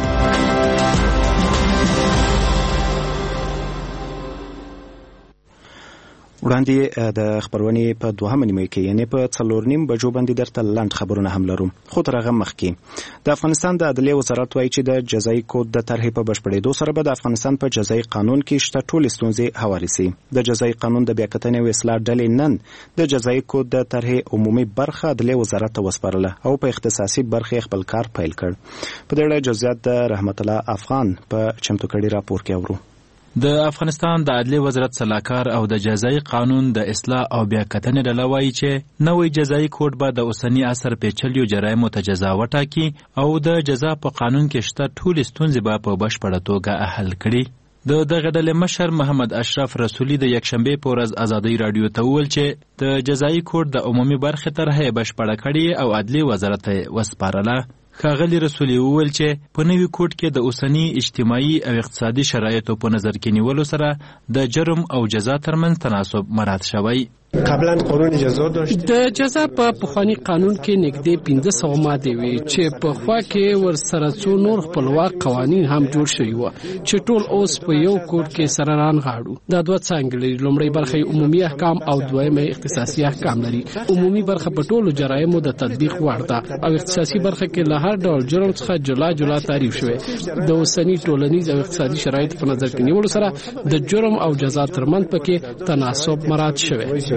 وړاندې د خبرونې په دوهمه نیمه کې یعنی په 4:30 بجو باندې درته لاند خبرونه هم لرو. خو تر هغه مخکې د افغانستان د عدلیه وزارت وایي چې د جزایي کود د طرحې په بشپړېدو سره به د افغانستان په جزایي قانون کې شته ټولې ستونزې هوارې سي. د جزایي قانون د بیاکتنې او اصلاح ډلې نن د جزایي کود د طرحې عمومي برخه عدلیه وزارت ته وسپارله او په اختصاصي برخه خپل کار پیل کړ. په دې اړه جزئیات د رحمت الله افغان په چمتو کړي راپور کې اورو. د افغانستان د عدلیه وزارت سلاکار او د جزایي قانون د اصلاح او بیاکتنې ډله وایي چې نوی جزایي کوډ به د اوسني عصر پیچلیو جرایمو ته جزا وټاکي او د جزا په قانون کې شته ټولې ستونزې به په بشپړه توګه حل کړي. د دغه ډلې مشر محمد اشرف رسولي د یکشنبې په ورځ ازادي رادیو ته وویل چې د جزایي کوډ د عمومي برخې طرحه بشپړه کړي او عدلیه وزارت ته وسپارله. ښاغلي رسولي وویل چې په نوي کوډ کې د اوسني اجتماعي او اقتصادي شرایطو په نظر کې نیولو سره د جرم او جزا ترمنځ تناسب مراعات شوی. قبلا قانون جزا داشت. د جزا په پخوانی قانون کې نږدې 1500 ماده وي چې په خوا کې ورسره څو نور خپلواک قوانین هم جوړ شوي و چې ټول اوس په یو کوډ کې سره رانغاړو. دا دوه څانګې لري. لومړی برخه عمومي احکام او دویمه اختصاصي احکام لري. عمومي برخه په ټولو جرایمو د تطبیق وړ ده او اختصاصي برخه کې له هر ډول جرم څخه جلا تعریف شوی. د اوسني ټولنیز او اقتصادي شرایط په نظر کې نیولو سره د جرم او جزا ترمنځ پکې تناسب مراعات شوی.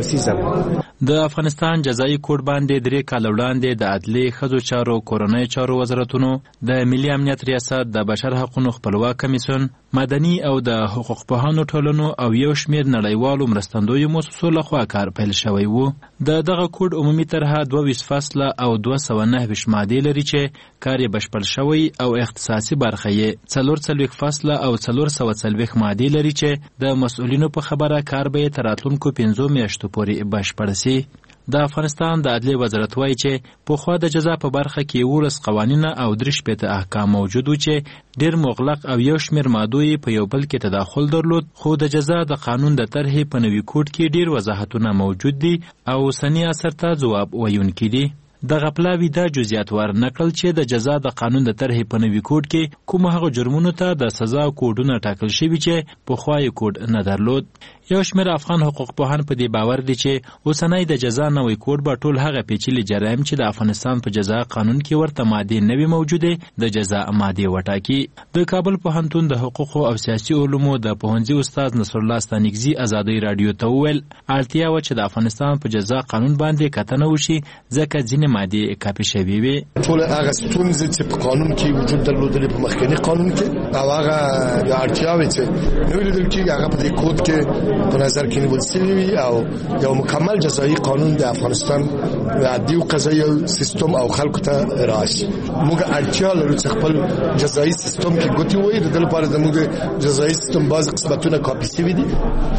د افغانستان جزایي کوډ باندې 3 کال وړاندې د عدلیې ښځو چارو کورنۍ چارو وزارتونو د ملي امنیت ریاست د بشر حقوقو خپلواک کمیسیون مدني او د حقوق پوهانو ټولنو او یو شمېر نړیوالو مرستندویو مؤسسو لخوا کار پیل شوی و. د دغه کوډ عمومي طرحه 22 فصله او 209 مادې لري چې کار یې بشپړ شوی او اختصاصي برخه یې 44 فصله او 440 مادې لري چې د مسؤلینو په خبره کار به تر راتلونکو 5 میاشتو پورې بشپړ سي. د افغانستان د عدلیه وزارت وایي چې پخوا د جزا په برخه کې 19 قوانین او 3 احکام موجود و چې ډېر مغلق او یو شمېر مادو یې په یو بل کې تداخل درلود. خو د جزا د قانون د طرحې په نوي کوډ کې ډېر وضاحتونه موجود دي او اوسني عصر ته ځواب ویونکي دي. دغه پلاوی دا جزئیات ورنقل چې د جزا د قانون د طرحې په نوي کوډ کې کوم هغه جرمونو ته د سزا کوډونه ټاکل شوي چې پخوا یې کوډ نه درلود. یو شمېر افغان حقوق پوهان په دې باور دي چې اوسنی د جزا نوی کوډ به ټول هغه پیچلي جرایم چې د افغانستان په جزا قانون کې ورته مادې نه وي موجوده د جزا مادې وټاکي. د کابل پوهنتون د حقوقو او سیاسي علومو د پوهنځي استاد نصر الله ستانکزي ازادي رادیو ته وویل اړتیا و چې د افغانستان په جزا قانون باندې کتنه وشي ځکه ځینې مادې کاپي شوي وي. ټول هغه ستونزې چې په قانون کې وجود درلودلې په مخکني قانون کې او هغه د اړتیاوې چې نو لیدل کېږي هغه په دې کوډ کې په نظر کې نیول شوی او یو مکمل جزایي قانون د افغانستان عدلي او قضایي سیستم او خلکو ته راشي. موږ اړتیا لرو چې خپل جزایي سیستم کې ګوتې وایي د لپاره د موږ جزایي سیستم بعض قسمتونه کاپي شوي دي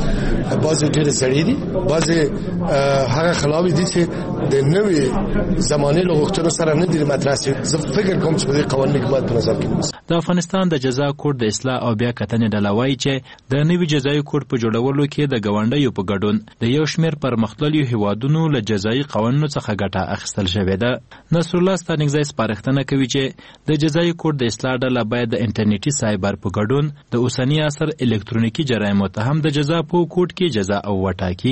بعض ډېر زړې دي بعض هغه خلاوي دي چې د نوې زمانه له وختونو سره نه دي مطرح شي. زه فکر کوم چې په دې قوانینو کې باید په نظر کې ونیسي. د افغانستان د جزا کوډ د اصلاح او بیا کتنې ډله وایي چې د نوي جزایي کوډ په جوړولو کې د ګاونډیو په ګډون د یو شمېر پرمختللو هیوادونو له جزایي قوانینو څخه ګټه اخیستل شوې ده. نصر الله ستانکزی سپارښتنه کوي چې د جزایي کوډ د اصلاح ډله باید د انټرنیټي سایبر په ګډون د اوسني عصر الکترونیکي جرایمو ته هم د جزا په کوډ کې جزا او وټاکي.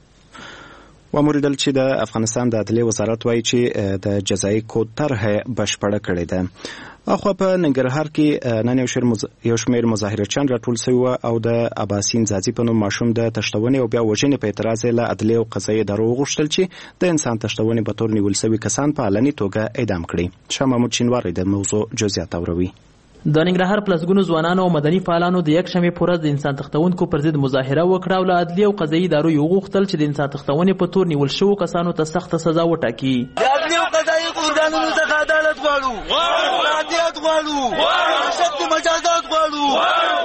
وموریدل چې د افغانستان د عدلیه وزارت وایي چې د جزایي کوډ طرحه بشپړه کړې ده. اخو په ننګرهار کې نن یو شمېر مظاهرچیان راټول شوي او د اباسین ځاځي په نوم ماشوم د تشتونې او بیا وژنې په اعتراض له عدلیه او قضایي ادارو وغوښتل چې د انسان تشتونې په تور نیول شوي کسان په علني توګه اعدام کړي. شاه محمود چینواری د موضوع جزئیات اوروي. د ننګرهار پلسګونو ځوانانو او مدني فعالانو د یکشنبې په ورځ د انسان تښتونکو پر ضد مظاهره وکړه او له عدلیه او قضایي ادارو یې وغوښتل چې د انسان تښتونې په تور نیول شوو کسانو ته سخته سزا وټاکي. د عدلیه او قضایي قربانیانو څخه عدالت غواړو، عدالت غواړو، سخت مجازات غواړو. د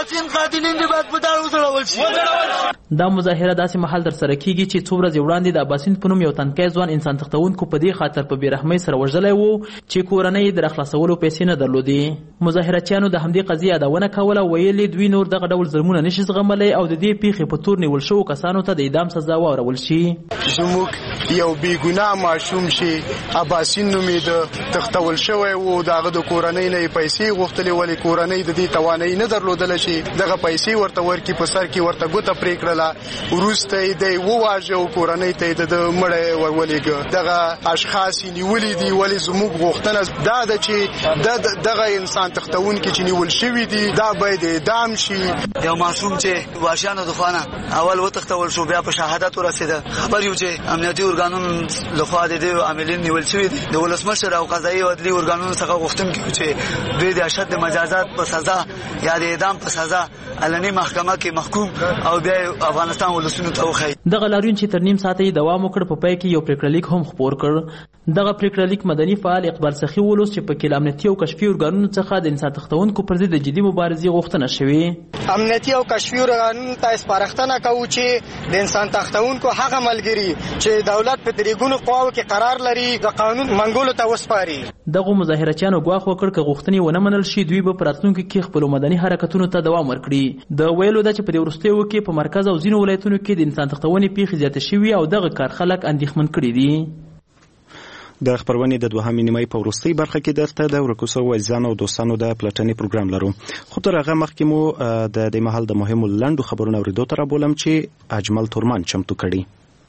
اباسین قاتلین دې باید په دار وځړول شي. دا مظاهره داسې مهال در سره کیږي چې څو ورځې وړاندې د اباسین په نوم یو تنکي ځوان انسان تښتونکو په دې خاطر په بېرحمۍ سره وژلی و چې کورنۍ یې د راخلاصولو پیسې نه درلودې. مظاهرچیانو د همدې قضیې یادونه کوله، ویل یې دوی نور دغه ډول ظلمونه نشي زغملی او د دې پیښې په تور نیول شوو کسانو ته د اعدام سزا واورول شي. زموږ یو بېګناه ماشوم چې اباسین نومېده تښتول شوی و، د هغه د کورنۍ نه یې پیسې غوښتلې، ولې کورنۍ د دې توانایي نه درلودله چې دغه پیسې ورته ورکړي، په سر کې ورته ګوته پرې کړله، وروسته یې دی وواژه او کورنۍ ته یې د مړی ورولېږه. دغه اشخاص یې نیولي دي، ولې زموږ غوښتنه دا ده چې دغه انسان تښتونکي چې نیول شوي دي دا باید اعدام شي. یو معصوم چې وحشیانو د خوا نه اول وتښتول شو، بیا په شهادت ورسېده. خبر یو چې امنیتي ارګانونو لخوا د دې عاملین نیول شوي دي. د ولسمشر او قضایي او عدلي ارګانونو څخه غوښتونکي چې دوی د اشد مجازات په سزا یا د اعدام په سزا علني محکمه کې محکوم او بیا افغانستان ولسونو ته وښایي. دغه لاریون چې تر نیم ساعته یې دوام وکړ، په پای کې یو پریکړه لیک هم خپور کړ. دغه پریکړه لیک مدني فعال اقبال سخي ولوست چې پکې له امنیتي او کشفي ارګانونو څخه د انسان تښتونکو پر ضد د جدي مبارزې غوښتنه شوې. امنیتي او کشفي ارګانونو ته سپارښتنه کوو چې د انسان تښتونکو هغه ملګري چې دولت په دریګونو قواو کې قرار لري د قانون منګولو ته وسپاري. دغه مظاهرچیانو ګواښ وکړ که غوښتنې ونه منل شي دوی به په راتلونکي کې خپلو مدني حرکتونو ته دوام ورکړي. د ویلو ده چې په دې وروستیو کې په مرکز او ځینو ولایتونو کې د انسان تښتونې پیښې زیاتې شوي او دغه کار خلک اندېښمن کړي دي. د خبرونې د دوهمې نیمۍ په وروستۍ برخه کې درته د ورکو شوو عزیزانو او دوستانو د پلټنې پروګرام لرو، خو تر هغه مخکې مو د دې مهال د مهمو لنډو خبرونو اورېدو ته رابولم چې اجمل تورمان چمتو کړي.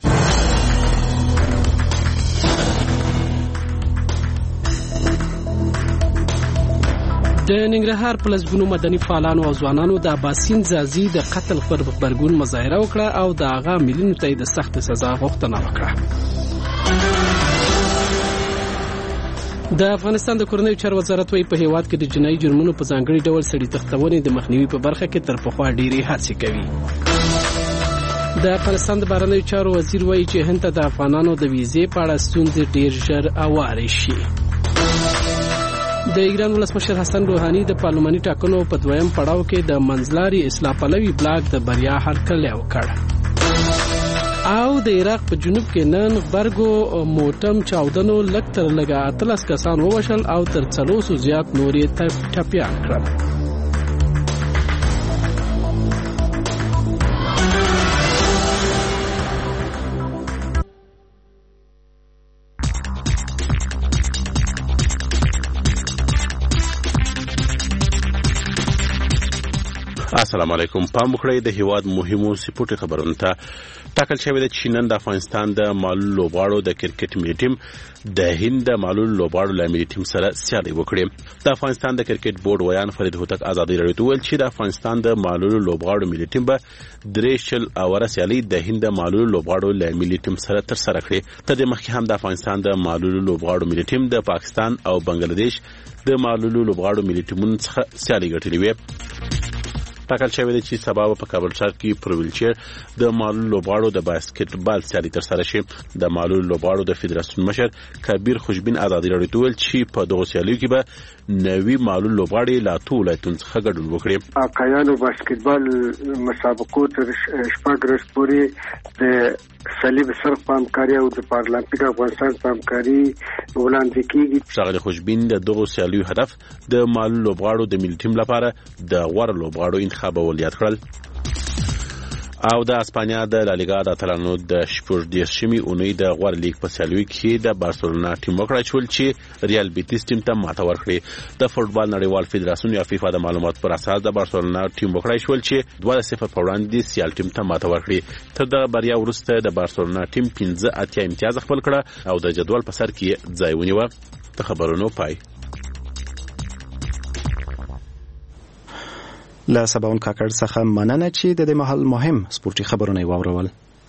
د ننګرهار په لسګونو مدني فعالانو او ځوانانو د اباسین زازي د قتل پر غبرګون مظاهره وکړه او د هغه عاملینو ته د سخت سزا غوښتنه وکړه. د افغانستان د کورنیو چارو وزارت وايي په هیواد کې د جنایي جرمونو په ځانګړي ډول سړي تښتونې د مخنیوي په برخه کې تر پخوا ډېرې هڅې کوي. د افغانستان د بهرنیو چارو وزیر وايي چې هند ته د افغانانو د ویزې په اړه ستونزې ډېر ژر هوارې شي. د ایران ولسمشر حسن روحاني د پارلماني ټاکنو په دویم پړاو کې د منځلاري اصلاح پلوي بلاک د بریا هرکلی وکړ. او د عراق په جنوب کې نن غبرګو موټم چاودنو لږ تر لږه 13 کسان ووژل او تر 400 زیات نور یې ټپیان کړل. السلام علیکم. پام وکړئ د هیواد مهمو سپورټي خبرونو ته. ټاکل شوی دی چې نن د افغانستان د معلول لوبغاړو د کرکټ ملي ټیم د هند د معلول لوبغاړو له ملي ټیم سره سیالي وکړي. د افغانستان د کرکټ بورډ ویان فرید هوتک ازادي راډیو ته ویل چې د افغانستان د معلول لوبغاړو ملي ټیم به 3 اوره سیالي د هند د معلول لوبغاړو له ملي ټیم سره تر سره کړي. تر دې مخکې هم د افغانستان د معلول لوبغاړو ملي ټیم د پاکستان او بنگلاديش د معلول لوبغاړو ملي ټیمونو څخه سیالي ګټلې وي. ټاکل شوی دی چې سبا په کابل ښار کې پر ویلچیر د معلول لوبغاړو د باسکټبال سیالي تر سره شي. د معلول لوبغاړو د فدراسیون مشر کبیر خوشبین ازادي راډیو ته ویل چې په دغه سیالیو کې به نوی معلول لوبغاړي لا ټول ولایتونو څخه ګډون وکړي. اقایانو باسکټبال مسابقو تر شپږ ورځې پورې د صلیب سرخ په همکاري او د پارلمپیک افغانستان په همکاري وړاندې کیږي. ښاغلي خوشبین د دغه سیالیو هدف د معلول لوبغاړو د ملي ټیم لپاره د غوره لوبغاړو انتخابول یاد کړل. او د اسپانیا د لالیګا د اتلانو د شپږ اونۍ د غوړ لیګ په سیالیو کې د بارسلونا ټیم وکړای شول چې ریال بیتیس ټیم ته ماته ورکړي. د فوټبال نړیوال فدراسیون یا فیفا د معلوماتو پر اساس د بارسلونا ټیم وکړای شول چې 2-0 په وړاندې سیال ټیم ته ماته ورکړي. تر د بریا وروسته د بارسلونا ټیم 15 امتیاز خپل کړه او د جدول په سر کې ځای ونیو. د خبرونو پای. له سباون کاکړ څخه مننه چې د دې مهال مهم سپورتي خبرونه واورول.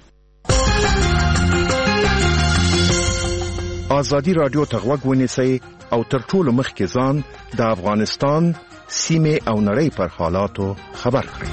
ازادي رادیو ته غوږ ونیسئ او تر ټولو مخکې ځان د افغانستان سیمه او نړۍ پر حالاتو خبر کړئ.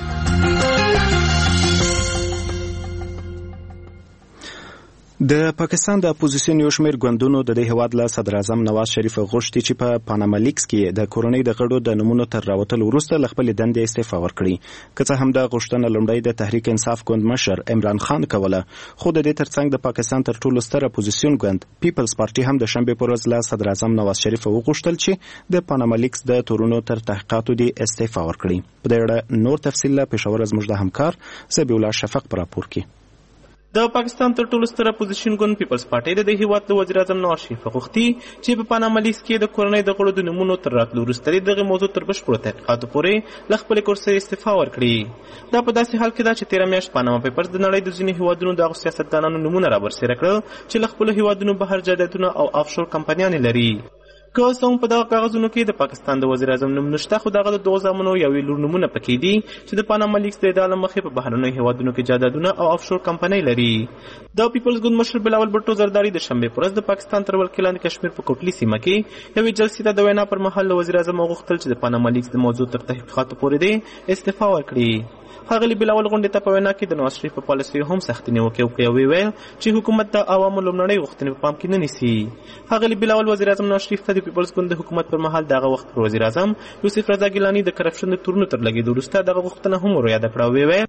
د پاکستان د اپوزیسیون یو شمېر ګوندونو د دې هیواد له صدر اعظم نواز شریف غوښتي چې په پاناما لیکس کې د کورنۍ د غړو د نومونو تر راوتلو وروسته له خپلې دندې استعفا ورکړي. که څه هم دا غوښتنه لومړی د تحریک انصاف ګوند مشر عمران خان کوله، خو د دې ترڅنګ د پاکستان تر ټولو ستر اپوزیسیون ګوند پیپلز پارټي هم د شنبې په ورځ له صدر اعظم نواز شریف وغوښتل چې د پاناما لیکس د تورونو تر تحقیقاتو دې استعفا ورکړي. په دې اړه نور تفصیل له پېښور زموږ د همکار زبیح الله شفق په راپور کې. د پاکستان تر ټولو ستر اپوزیشن ګوند پیپلز پارټي د دې هیواد د وزیر اعظم نواز شریف غوښتي چې په پاناما لیکس کې د کورنۍ د غړو د نومونو تر راتلو وروسته دغه موضوع تر بشپړو تحقیقاتو پورې له خپلې کرسۍ استعفا ورکړي. دا په داسې حال کې ده چې تېره میاشت پاناما پیپرز د نړۍ د ځینو هیوادونو د هغو سیاستدانانو نومونه رابرسېره کړل چې له خپلو هیوادونو بهر جایدادونه او آفشور کمپنیانې لري. که اوس هم په دغه کاغذونو کې د پاکستان د وزیر اعظم نوم نشته، خو دغه د دغو زامنو یوې لور نومونه پکې دي چې د پاناما لیکس د ادعا له مخې په بهرنیو هیوادونو کې جایدادونه او آفشور کمپنۍ لري. د پیپلز ګوند مشر بلاول بټو زرداري د شنبې په ورځ د پاکستان تر ولکې لاندې کشمیر په کوټلي سیمه کې یوې جلسې ته د وینا پر مهال له وزیر اعظم وغوښتل چې د پاناما لیکس د موضوع تر تحقیقاتو پورې دی استعفا ورکړي. ښاغلي بلاول غونډې ته په وینا کې د نواز شریف په پالیسیو هم سختې نیوکې وکړې او ویل چې حکومت د عوامو لومړنۍ غوښتنې په پام کې نه نیسي. ښاغلي بلاول وزیر اعظم نواز شریف ته د پیپلز ګوند د حکومت پر مهال دغه وخت پر وزیر اعظم یوسف رضا ګیلاني د کرپشن د تورونو تر لګېدو وروسته دغه غوښتنه هم ور یاده کړه او ویل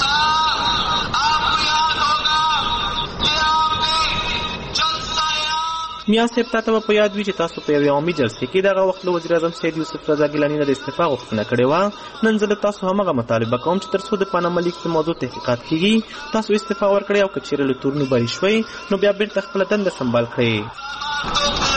میا صاحب تاسو په یاد وي چې تاسو په یوې عامي جلسې کې دغه وخت له وزیر اعظم سید یوسف رضا ګیلاني نه د استعفا غوښتنه کړې وه. نن زه له تاسو همغه مطالبه کوم چې تر څو د پاناما لیکس د موضوع تحقیقات کیږي تاسو استعفا ورکړئ او که چیرې له تورونو بری شوئ نو بیا بیرته خپله دنده سنبال کړئ.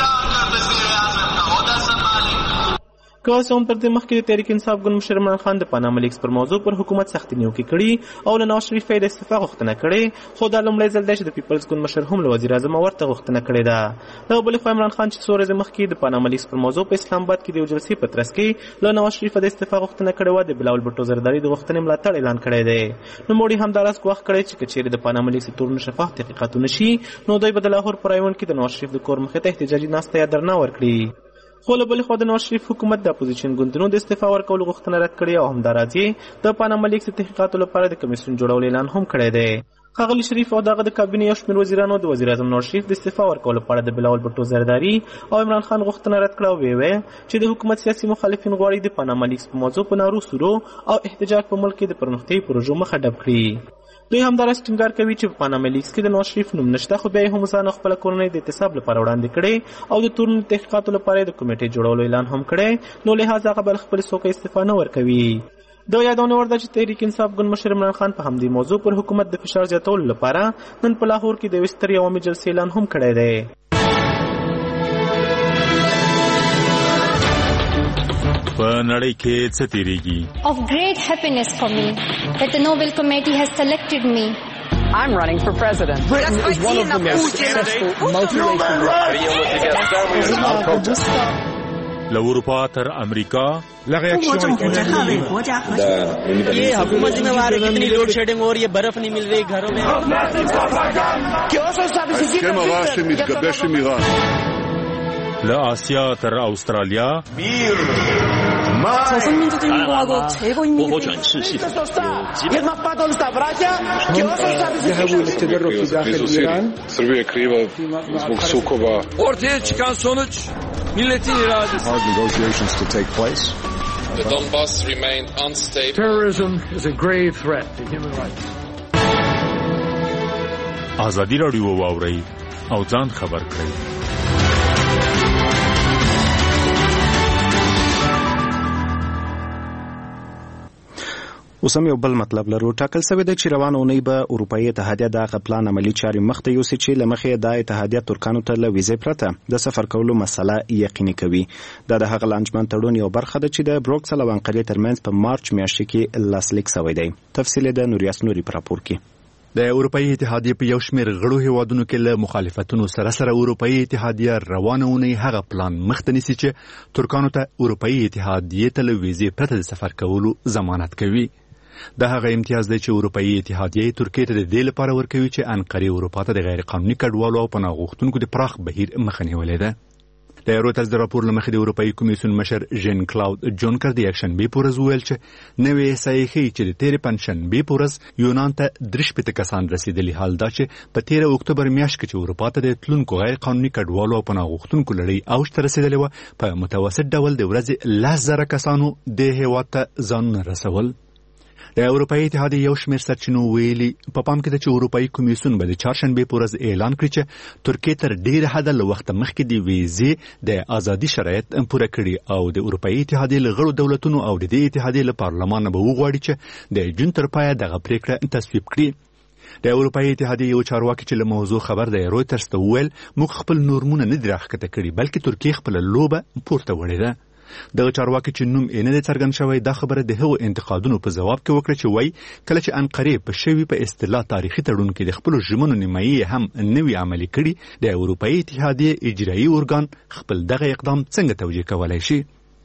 که اوس هم تر دې مخکې د تحریک انصاف ګوند مشر عمران خان د پاناما لیکس پر موضوع پر حکومت سختې نیوکې کړي او له نواز شریف یې د استعفا غوښتنه کړې، خو دا لومړی ځل دی چې د پیپلز ګوند مشر هم له وزیر اعظم ورته غوښتنه کړې ده. دغه بلې خوا عمران خان چې څو ورځې مخکې د پاناما لیکس پر موضوع په اسلام آباد کې د یو جلسې په ترڅ کې له نواز شریف د استعفا غوښتنه کړې وه، د بلاول بټو زرداري د غوښتنې ملاتړ اعلان کړی دی. نوموړي همداراز ګواښ کړی چې که چیرې د پاناما لیکس د تورونو شفاف تحقیقات ونه شي نو دوی به د لاهور په رایون کې د نواز شریف د کور مخې ته احتجاجي ناسته یا درنه ورکړي. خو له بلې خوا د نواز شریف حکومت د اپوزیشن ګوندونو د استعفا ورکولو غوښتنه رد کړې او همداراز یې د پاناما لیکس د تحقیقاتو لپاره د کمیسیون جوړولو اعلان هم کړی دی. ښاغلي شریف او دغه د کابینې یو شمېر وزیرانو د وزیر اعظم نواز شریف د استعفا ورکولو په اړه د بلاول بټو زرداري او عمران خان غوښتنه رد کړه او ویل چې د حکومت سیاسي مخالفین غواړي د پاناما لیکس په موضوع په نارو سورو او احتجاج په ملک کې د پرمختیایي پروژو مخه ډب کړي. دوی همداراز ټینګار کوي چې په پاناما لیکس کې د نواز شریف نوم نشته، خو بیا یې هم ځان او خپله کورنۍ د احتساب لپاره وړاندې کړې او د تورونو تحقیقاتو لپاره د کمیټې جوړولو اعلان هم کړی، نو لحاظ هغه به له خپلې څوکۍ استعفا نه ورکوي. د یادونه وړ ده چې تحریک انصاف ګوند مشر عمران خان په همدې موضوع پر حکومت د فشار زیاتولو لپاره نن په لاهور کې د یوې سترې عوامي جلسې اعلان هم کړی دی. په نړۍ کې څه تیریږي؟ Of great happiness for me that the Nobel Committee has selected me. I'm running for president. Britain is one of the most successful multinational له اروپا تر امریکا ये हुकूमत जिम्मेवार है, कितनी load shedding और ये बर्फ नहीं मिल रही घरों में. له آسیا تر استرالیا Srbija je kriva zbog sukoba. Ortaya çıkan sonuç milletin iradesi. Hard negotiations to take place. The Donbass remained unstable. Terrorism is a grave threat to human rights. ازادي راډیو واورئ او ځان خبر کړئ. اوس هم یو بل مطلب لرو. ټاکل شوی دی چې روانه اونۍ به اروپایي اتحادیه دغه پلان عملي چارې مخته یوسي چې له مخې د اتحادیه ترکانو ته له ویزې پرته د سفر کولو مسله یقیني کوي. دا د هغه لانجمن تړون یو برخه ده چې د بروکسل او انقرې ترمنځ په مارچ میاشت کې لاسلیک شوی دی. تفصیل د نوریاس نوري په راپور کې. د اروپایي اتحادیه په یو شمېر غړو هیوادونو کې له مخالفتونو سره اروپایي اتحادیه روانه اونۍ هغه پلان مخته نیسي چې ترکانو ته اروپایي اتحادیه ته له ویزې پرته د سفر کولو ضمانت کوي. دا هغه امتیاز دی چې اروپایي اتحادیه ترکیې ته د دې لپاره ورکوي چې انقرې اروپا ته د غیر قانوني کډوالو او پناه غوښتونکو د پراخ بهیر مخه نیولې ده. د رویټرز د راپور له مخې د اروپایي کمیسیون مشر ژن کلاود جونکر د یکشنبې په ورځ وویل چې نوې احصایې ښیي چې د تېرې پنجشنبې په ورځ یونان ته 63 کسان رسېدلي، حال دا چې په 13 اکتوبر میاشت کې چې اروپا ته د تلونکو غیر قانوني کډوالو او پناه غوښتونکو لړۍ اوج ته رسېدلې وه، په متوسط ډول د ورځې 10,000 کسانو د هېواد ته ځانونه رسول. د اروپایي اتحادیې یو شمېر سرچینو ویلي په پام کې ده چې اروپایي کمیسیون به د چهارشنبې په ورځ اعلان کړي چې ترکیې تر ډېره حده له وخته مخکې د ویزې د ازادي شرایط پوره کړي او د اروپایي اتحادیې له غړو دولتونو او د دې اتحادیې له پارلمان به وغواړي چې د جون تر پایه دغه پریکړه تصویب کړي. د اروپایي اتحادیې یو چارواکي چې له موضوع خبر دی رویټرز ته وویل موږ خپل نورمونه نه دي راښکته کړي بلکې ترکیې خپله لوبه پورته وړې ده. دغه چارواکي چې نوم یې نه دی څرګند شوی دا خبره د هغو انتقادونو په ځواب کې وکړه چې وایي کله چې انقرې په شوي په اصطلاح تاریخي تړون کې د خپلو ژمنو نیمایي هم نوي عملي کړي، د اروپایي اتحادیې اجرایي ارګان خپل دغه اقدام څنګه توجیه کولی شي؟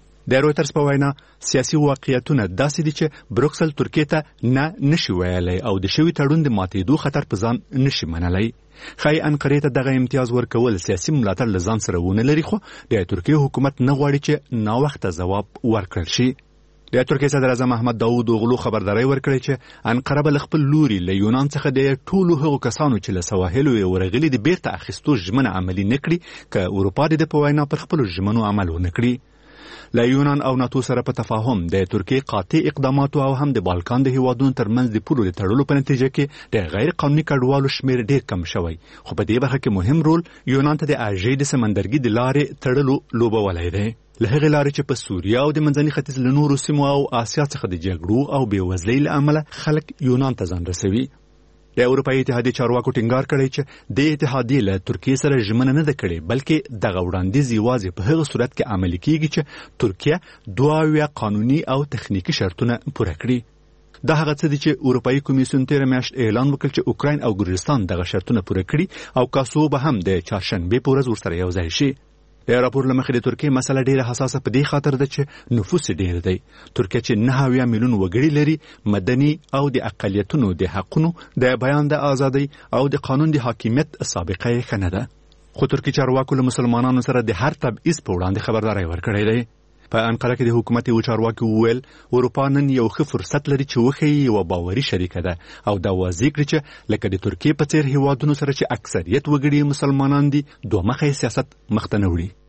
د رویټرز په وینا سیاسي واقعیتونه داسې دي چې بروکسل ترکیې ته نشي ویلی او د شوي تړون د ماتېدو خطر په ځان نشي منلی. ښایي انقرې ته دغه امتیاز ورکول سیاسي ملاتړ له ځان سره ونه لري، خو د ترکیې حکومت نه غواړي چې ناوخته ځواب ورکړل شي. د ترکیې صدر اعظم احمد داود اوغلو خبرداری ورکړی چې انقره به له خپل لوري له یونان څخه د ټولو هغو کسانو چې له سواحلو یې ورغلي د بیرته اخیستو ژمنه عملي نه کړي که اروپا د په وینا پر خپلو ژمنو عمل ونه کړي. له یونان او ناتو سره په تفاهم د ترکیې قاطع اقداماتو او هم د بالکان د هیوادونو ترمنځ د پولو د تړلو په نتیجه کې د غیر قانوني کډوالو شمېر ډېر کم شوی، خو په دې برخه کې مهم رول یونان ته د اژې د سمندرګي د لارې تړلو لوبولی دی. له هغې لارې چې په سوریه او د منځني ختیځ له نورو سیمو او آسیا څخه د جګړو او بېوزلۍ له امله خلک یونان ته ځان رسوي. د اروپایي اتحادیې چارواکو ټینګار کړی چې د اتحادیې له ترکیې سره ژمنه نه ده کړې بلکې دغه وړاندیز یوازې په هغه صورت کې عملي کیږي چې ترکیه 22 قانوني او تخنیکي شرطونه پوره کړي. دا هغه څه دي چې اروپایي کمیسیون تېره میاشت اعلان وکړ چې اوکراین او ګرجستان دغه شرطونه پوره کړي او کاسو به هم د چهارشنبې په ورځ ورسره یوځای شي. د راپور له مخې د ترکیې مسله ډېره حساسه په دې خاطر ده چې نفوس ډېر دی. ترکیه چې 9 میلیون وګړي لري مدني او د اقلیتونو د حقونو د بیان د ازادۍ او د قانون د حاکمیت سابقه یې ښه نه ده، خو ترکي چارواکو له مسلمانانو سره د هر تبعیض په وړاندې خبرداری ورکړی دی. په انقره کې د حکومت یو چارواکي وویل اروپا نن یو ښه فرصت لري چې وښیي یوه باوري شریکه ده او دا واضح کړي چې لکه د ترکیې په څېر هیوادونو سره چې اکثریت وګړي مسلمانان دي دوه مخی سیاست مخته نه وړي.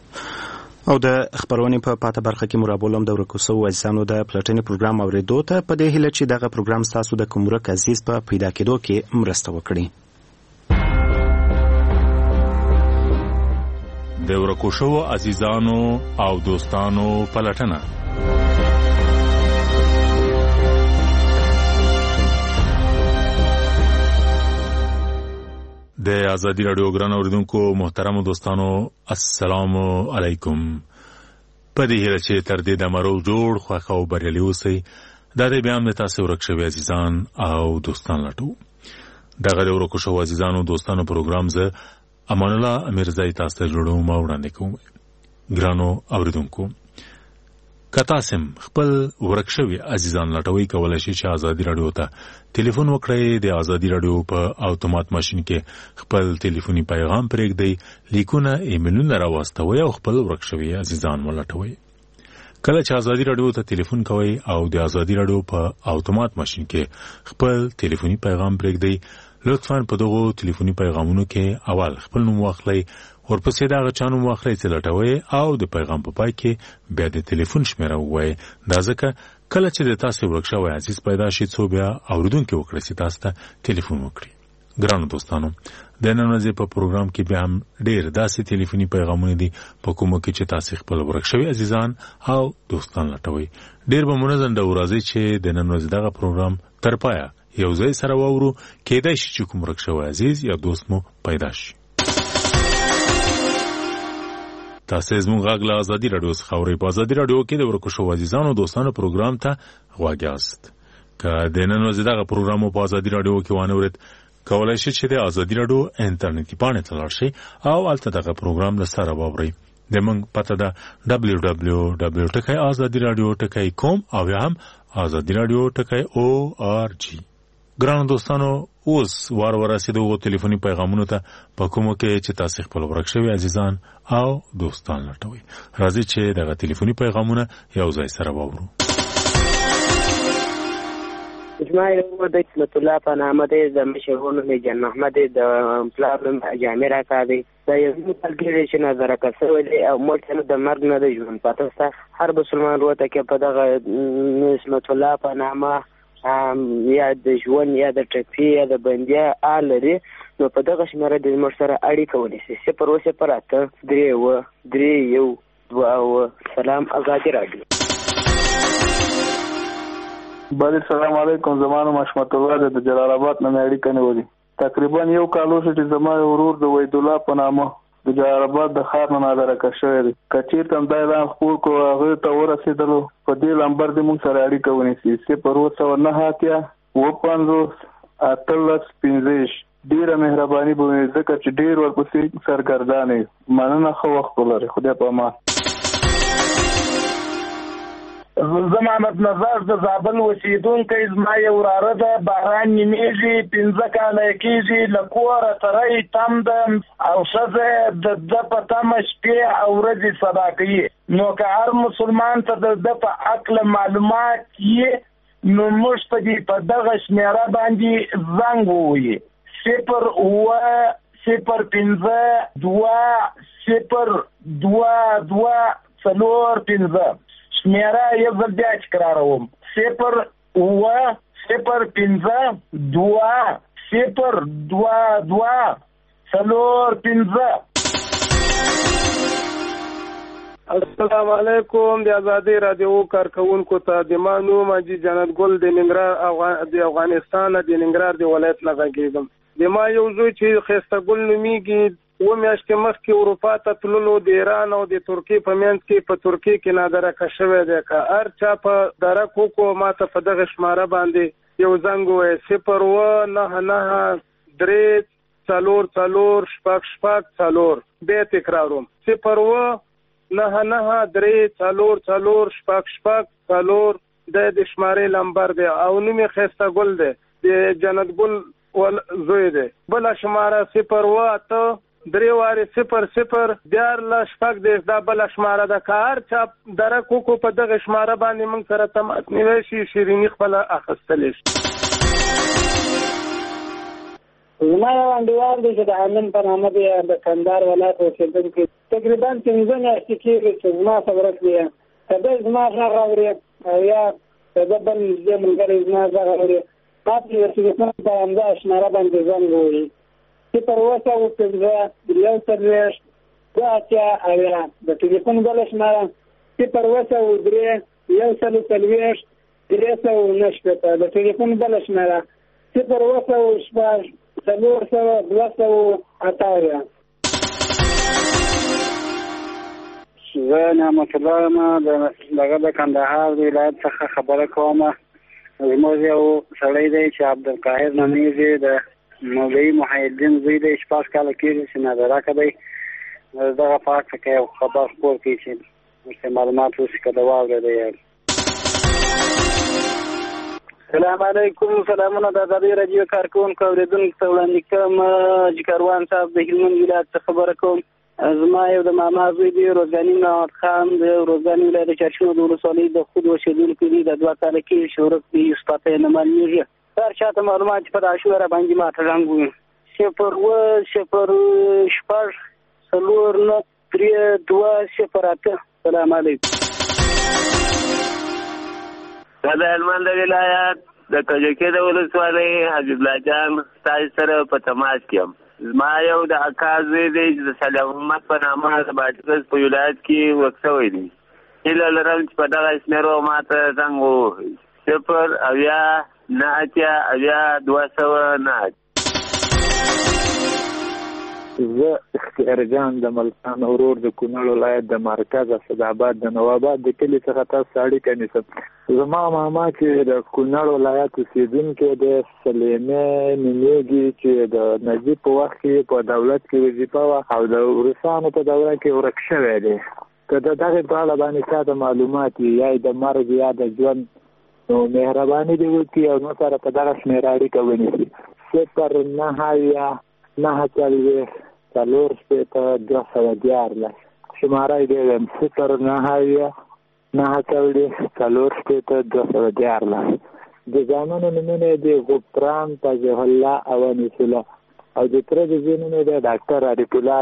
او د خبرونې په پاته برخه کې مرابولم د ورکو سوو عزیزانو د پلټنې پروګرام اورېدو ته په دې هیله چې دغه پروګرام ستاسو د کوم ورک عزیز په پیدا کېدو کې مرسته وکړي. د ورکو شوو عزیزانو او دوستانو پلټنه د ازادي رادیو ګران اوریدونکو محترم دوستانو السلام علیکم. په دې هیله چې تر دې دمه روغ جوړ خوښ او بریالي اوسئ. دا دی بیا هم د تاسو ورک شوي عزیزان او دوستان لټو. دغه د ورکو شوو عزیزانو دوستانو پروګرام زه امان الله امیرزای تاسو ته جوړوم او وړاندې کوم. ګرانو اوریدونکو که تاسو خپل ورک شوي عزیزان لټوي کولی شئ چې ازادي رادیو ته ټلیفون وکړئ. د ازادي رادیو په اتومات ماشین کې خپل ټلیفوني پیغام پرېږدئ، لیکونه ایمیلونه راواستوئ او خپل ورک شوي عزیزان ولټوئ. کله چې ازادي رادیو ته ټلیفون کوئ او د ازادي رادیو په اتومات ماشین کې خپل ټلیفوني پیغام پرېږدئ، لطفاً په دغو ټلیفوني پیغامونو کې اول خپل نوم واخلئ، ورپسې د هغه چا نوم واخلئ چې لټوئ او د پیغام په پای کې بیا د ټلیفون شمېره ووایئ. دا ځکه کله چې د تاسو ورک شوی عزیز پیدا شي څو بیا اورېدونکي وکړي چې تاسو ته ټلیفون وکړي. ګرانو دوستانو د نن ورځې په پروګرام کې بیا هم ډېر داسې ټلیفوني پیغامونه دي په کومو کې چې تاسو خپل ورک شوي عزیزان او دوستان لټوئ. ډېر به منظم ډول راځي چې د نن ورځې دغه پروګرام تر پایه یو ځای سره واورو، کېدای شي چې کوم ورک شوی عزیز یا دوست مو پیدا شي. تاسو زموږ غږ له ازادي رادیو څخه اورئ. په ازادي رادیو کې د ورکو شوو عزیزانو دوستانو پروګرام ته غوږ یاست. که د نن ورځې دغه پروګرام په ازادي رادیو کې وانه ورید کولی شئ چې د ازادي رادیو انټرنیټي پاڼې ته لاړ شئ او هلته دغه پروګرام له سره واورئ. زموږ پته ده www.azadiradio.com او یا هم azadiradio.org. ګرانو دوستانو اوس وار ورسېدو ټلیفوني پیغامونو ته په کومو کې چې تاسو خپل ورک شوی عزیزان او دوستان لټوي. راځي چې دغه ټلیفوني پیغامونه یو ځای سره واورو. اسماعیل د اسمت الله په نامه دی، د مشهور نوم جان محمد د پلار نوم جامع راکا دی. دا یو ملګری چې نظر کړی دی او موږ د مرګ نه د ژوند پته سته. هر مسلمان وروته کې په دغه اسمت الله په نامه یا د ژوند یا د ټپي یا د بندیا آل لري، نو په دغه شمېره د موږ سره اړیکه ونیسي. 008-331-2. سلام ازادي راډیو. بله سلام علیکم. زمانو مشمت الله د جلال آباد نه اړیکه نیولې. تقریبا یو کال وشو چې زما ورور د وحید الله په نامه د جلال آباد د ښار نه نادره کړی شوی دی. که چېرته هم دا اعلان خپور کړو هغې ته ورسېدلو په دې لمبر دې موږ سره اړیکه ونیسي. 009-18-15. ډېره مهرباني به وي ځکه چې ډېر ورپسې سرګردان یې. مننه، ښه وخت ولرئ. خدای په امان. زمانت نظر د زابل اوسیدونکی، زما یو وراره ده، باران نیمیږي، 15 کاله کېږي، له کوره تری تم ده او ښځه د ده په تمه شپې او ورځې سبا کوي. نو که هر مسلمان ته د ده په عقل معلومات یې نو موږ په دغه شمېره باندې زنګ ووهي. 0-5-2-0-2-2-4-5 شمېره یو ځل بیا تکراروم. 0-5-2-0-2-2-4-5. السلام علیکم. د آزادۍ رادیو کارکونکو ته د ما نوم حاجي جنت ګل د افغانستان د ننګرهار د ولایت نه غږیږم. د ما یو زوی چې ښایسته ګل نومیږي 2 میاشتې مخکې اروپا ته تللو، د ایران او د ترکیې په منځ کې په ترکیې کې نادرکه شوی دی. که هر چا په درک وکړو ما ته په دغه شماره باندې یو زنګ ووایي. 0-9-9-3-4-4-5-4. بیا تکراروم. 0-9-9-3-4-4-5-4. د شمارې لمبر دی او نوم یې ښایسته ګل دی، د جنت ګل زوی دی. بله شماره 0-3-0-0-14 دا بله شماره ده. که هر چا درک وکړو په دغه شماره باندې موږ سره تماس نیولی شي، شیریني خپله اخیستلی شي. زما یو انډیوال دی چې د امین په نامه دی، د کندهار ولایت اوسېدونکی. تقریبا 15 میاشتې کېږي چې زما خبره کړې، که دی زما غږ اوري او یا که ده بل نږدې ملګری زما غږ اوري، ما ته د ټلیفون په همدا شماره باندې زنګ ووهي. 0-5-2-0-2-80. د ټلیفون بله شماره 0-3-1-3-9. د ټلیفون بله شماره 0-4-2-2-80. زه نعمت الله یم، دغه د کندهار ولایت څخه خبره کوم. زموږ یو سړی دی چې عبدالقاهر نومیږي، د مولوي محی الدین زوی دی، 6 کاله کېږي چې نادرکه دی. دغه په هکله کې یو خبر خپور کړي چې ورته معلومات وشي که د واورېدی. سلام علیکم. سلامونه د آزادۍ راډیو کارکونکو اورېدونکو ته وړاندې کوم. حاجي کاروان صاحب د هلمند ولایت څخه خبره کوم. زما یو د ماما زوی دی، روزګاني محمد خان د روزګاني ولایت د چرچینو د ولسوالۍ د خود اوسېدونکی دی. د 2 کاله کېږي چې ورک دی، هېڅ پته یې نه معلومېږي. هر چا ته معلومات چې په دا شوره باندې ماته زنګ ووهي. 0-0-0-4-9-3-2-0-8. سلام علیکم. د هلمند ولایت د کجکي د ولسوالۍ حبیب الله جان ستاسو سره په تماس کې یم. زما یو د اکا زوی دی چې د صالح محمد په نامه د باټګز په ولایت کې ورک شوی دی. هیله لرم چې په دغه شمېرو ما ته زنګ ووهئ. 0-9-9-209. زه اختیار جان د ملتان ورور د کونړ ولایت د مرکز اسداباد د نواباد د کلي څخه تاسو اړیکه نیسم. زما ماما چې د کونړ ولایت اوسېدونکی د سلیمې نومیږي چې د نجیب په وخت کې په دولت کې وظیفه وه او د روسانو په دوره کې ورک شوی دی. که د دغې په اړه باندې چاته معلومات وي یا د مرګ یا د ژوند، نو مهرباني دې وکړي او نو سره په دغه شمېره اړیکه ونیسي. 0909414 شماره دې 0909414 د ځانونو نومونه دي غفران تاجه الله او انیس الله او د تر دې نومونه د ډاکټر عارف الله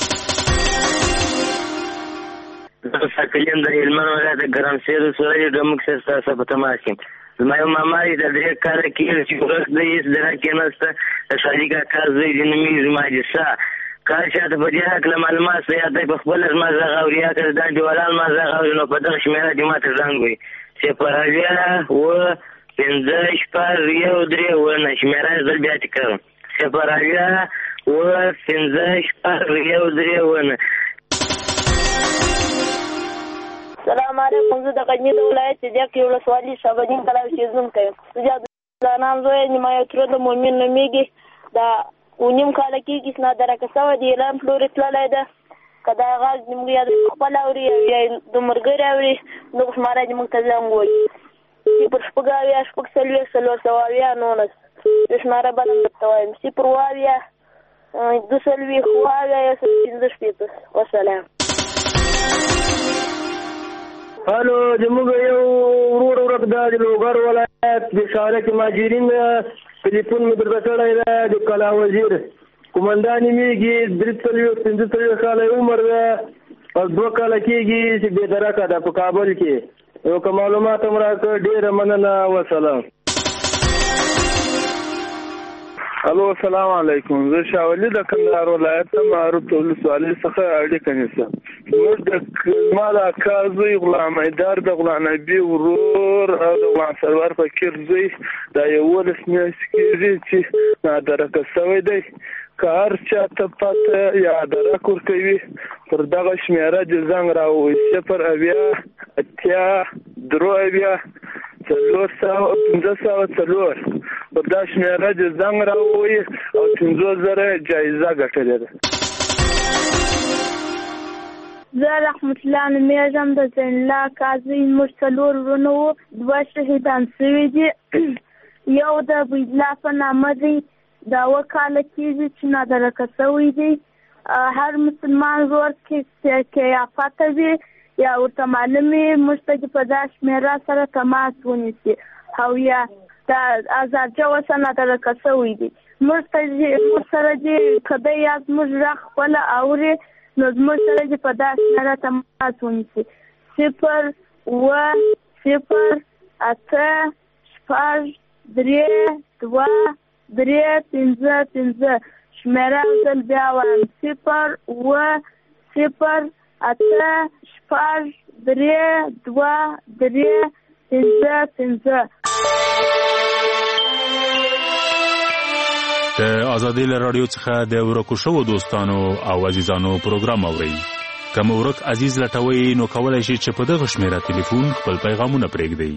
ساکلین د علمانو ولایت ګران سیر سوري د مکسر تاسو په تماشې زما یو ماما د دې کار کې چې ورس دې یې درکې نهسته شالي کا کار زوی دې نمې زما دې سا کار شاته په دې حق معلومات سیاته په خپل ما زغه اوریا کړ د ډیوالان ما زغه نو په دغه شمیره دې ماته ځانګوي چې په راځي و پنځه شپږ یو درې ونه شمیره زل بیا تکرم چې په راځي و پنځه شپږ یو درې ونه. السلام علیکم. زه د غزني د ولایت جګ ولسوالي شابدین کلاوي اوسېدونکی یم. زه د نام زوی یم. ما یو تره د مؤمن نومیږي. دا نیم کاله کېږي چې نادرکه شوی د اعلان پلورې تللی ده. که دا غږ زموږ یا خپل اوري یا د ملګري اوري دغه شماره دې موږ ته زنګ ووایي 0 شپږ 40 490 19 د شماره به هم درته وایم 0 2 وسلام. الو زموږ یو ورور ورک دا د لوګر ولایت د شارک ماجرین ټلیفون مې درته کړی دی د کلا وزیر قومندان میږي 35 کاله عمر ده او 2 کاله کېږي چې بېدرکه ده په کابل کې یو که معلومات هم راکړه ډېره مننه وسلام. الو السلام علیکم. زه شاولي د کندهار ولایت معروف ولسوالۍ څخه اړیکه نیسم. موږ د ما د اکا زوی غلام حیدر د غلام نبي ورور او د غلام سرور فقیر زوی دا 11 میاشتې کېږي چې نادرکه شوی دی. که هر چاته پته یا درک ورکوي پر دغه شمېره دې زنګ راووایي 0 پر دا شمېره دې زنګ راووایي او 50,000 جایزه ګټلې ده. زه رحمت الله نومیږم د زین الله قاضي موږ 4 ورونه وو 2 شهیدان شوي دي یو د بویدلا په نامه دی دا 2 کاله کېږي چې نادرکه شوی دی. هر مسلمان ورور کې یا پته وي یا ورته معلوم وي موږ ته په دا شمېره سره تماس ونیسي او یا دا ازادجه اوسه نادرکه شوی دی موږ سره دې که دی یا زموږ غږ خپله اوري نو زموږ سره دې په دا شمېره تماس ونیسي 0 شمېره زل بیا وایم 0 د ازادي رادیو څخه د ورکو شوو دوستانو او عزیزانو پروګرام اورئ. که مو ورک عزیز لټوئ نو کولی شئ چې په دغه شمېره تلیفون خپل پیغامونه پرېږدئ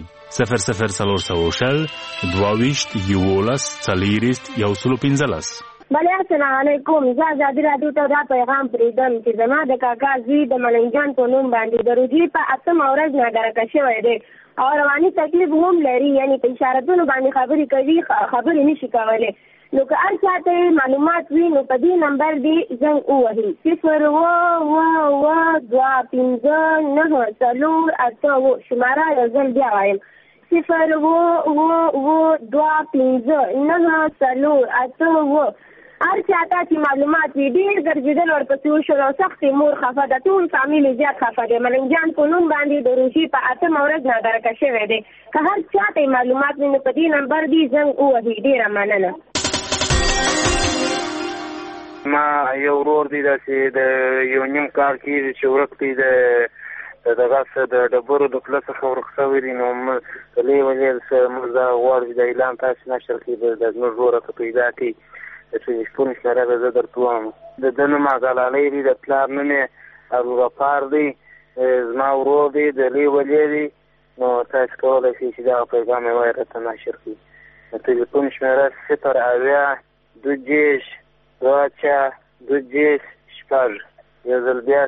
00311 بله السلام علیکم. زه ازادي رادیو ته دا پیغام پرېږدم چې زما د کاکا زوی د ملنګجان په نوم باندې د روژې په 8مه ورځ نادرکه شوی دی او رواني تکلیف هم لري یعنې په اشارتونو باندې خبرې کوي خبرې نشي کولی نو که هر چاته معلومات وي نو په دې نمبر دې زنګ ووهي 0 شماره یو ځل بیا وایم 0 هر چاته چې معلومات وي ډېر ګرځېدل ورپسې وشول او سختې مور خفه ده ټول فامیل زیات خفه دی ملنګجان په نوم باندې د روژې په 8مه ورځ نادرکه شوی دی که هر چاته معلومات وي نو په دې نمبر دې زنګ ووهي. ډېره مننه. ما یو ورور دی داسې د یو نیم کال کېږي چې ورک دی دغه څه د ډبرو د پله څخه ورک شوی دی نو ویې ویل موږ دا غواړو چې د اعلان تاسې نشر کړي د زموږ وروره که پیدا کړي د ټلیفون شمېره به زه درته ووایم د ده نوم غلالی دی د پلار نوم یې ابوغفار دی زما ورور دی د لوی ولي دی نو تاسې کولی شئ چې دغه پیغام یې وایي راته نشر کړي د ټلیفون شمېره 0 یو ځل بیا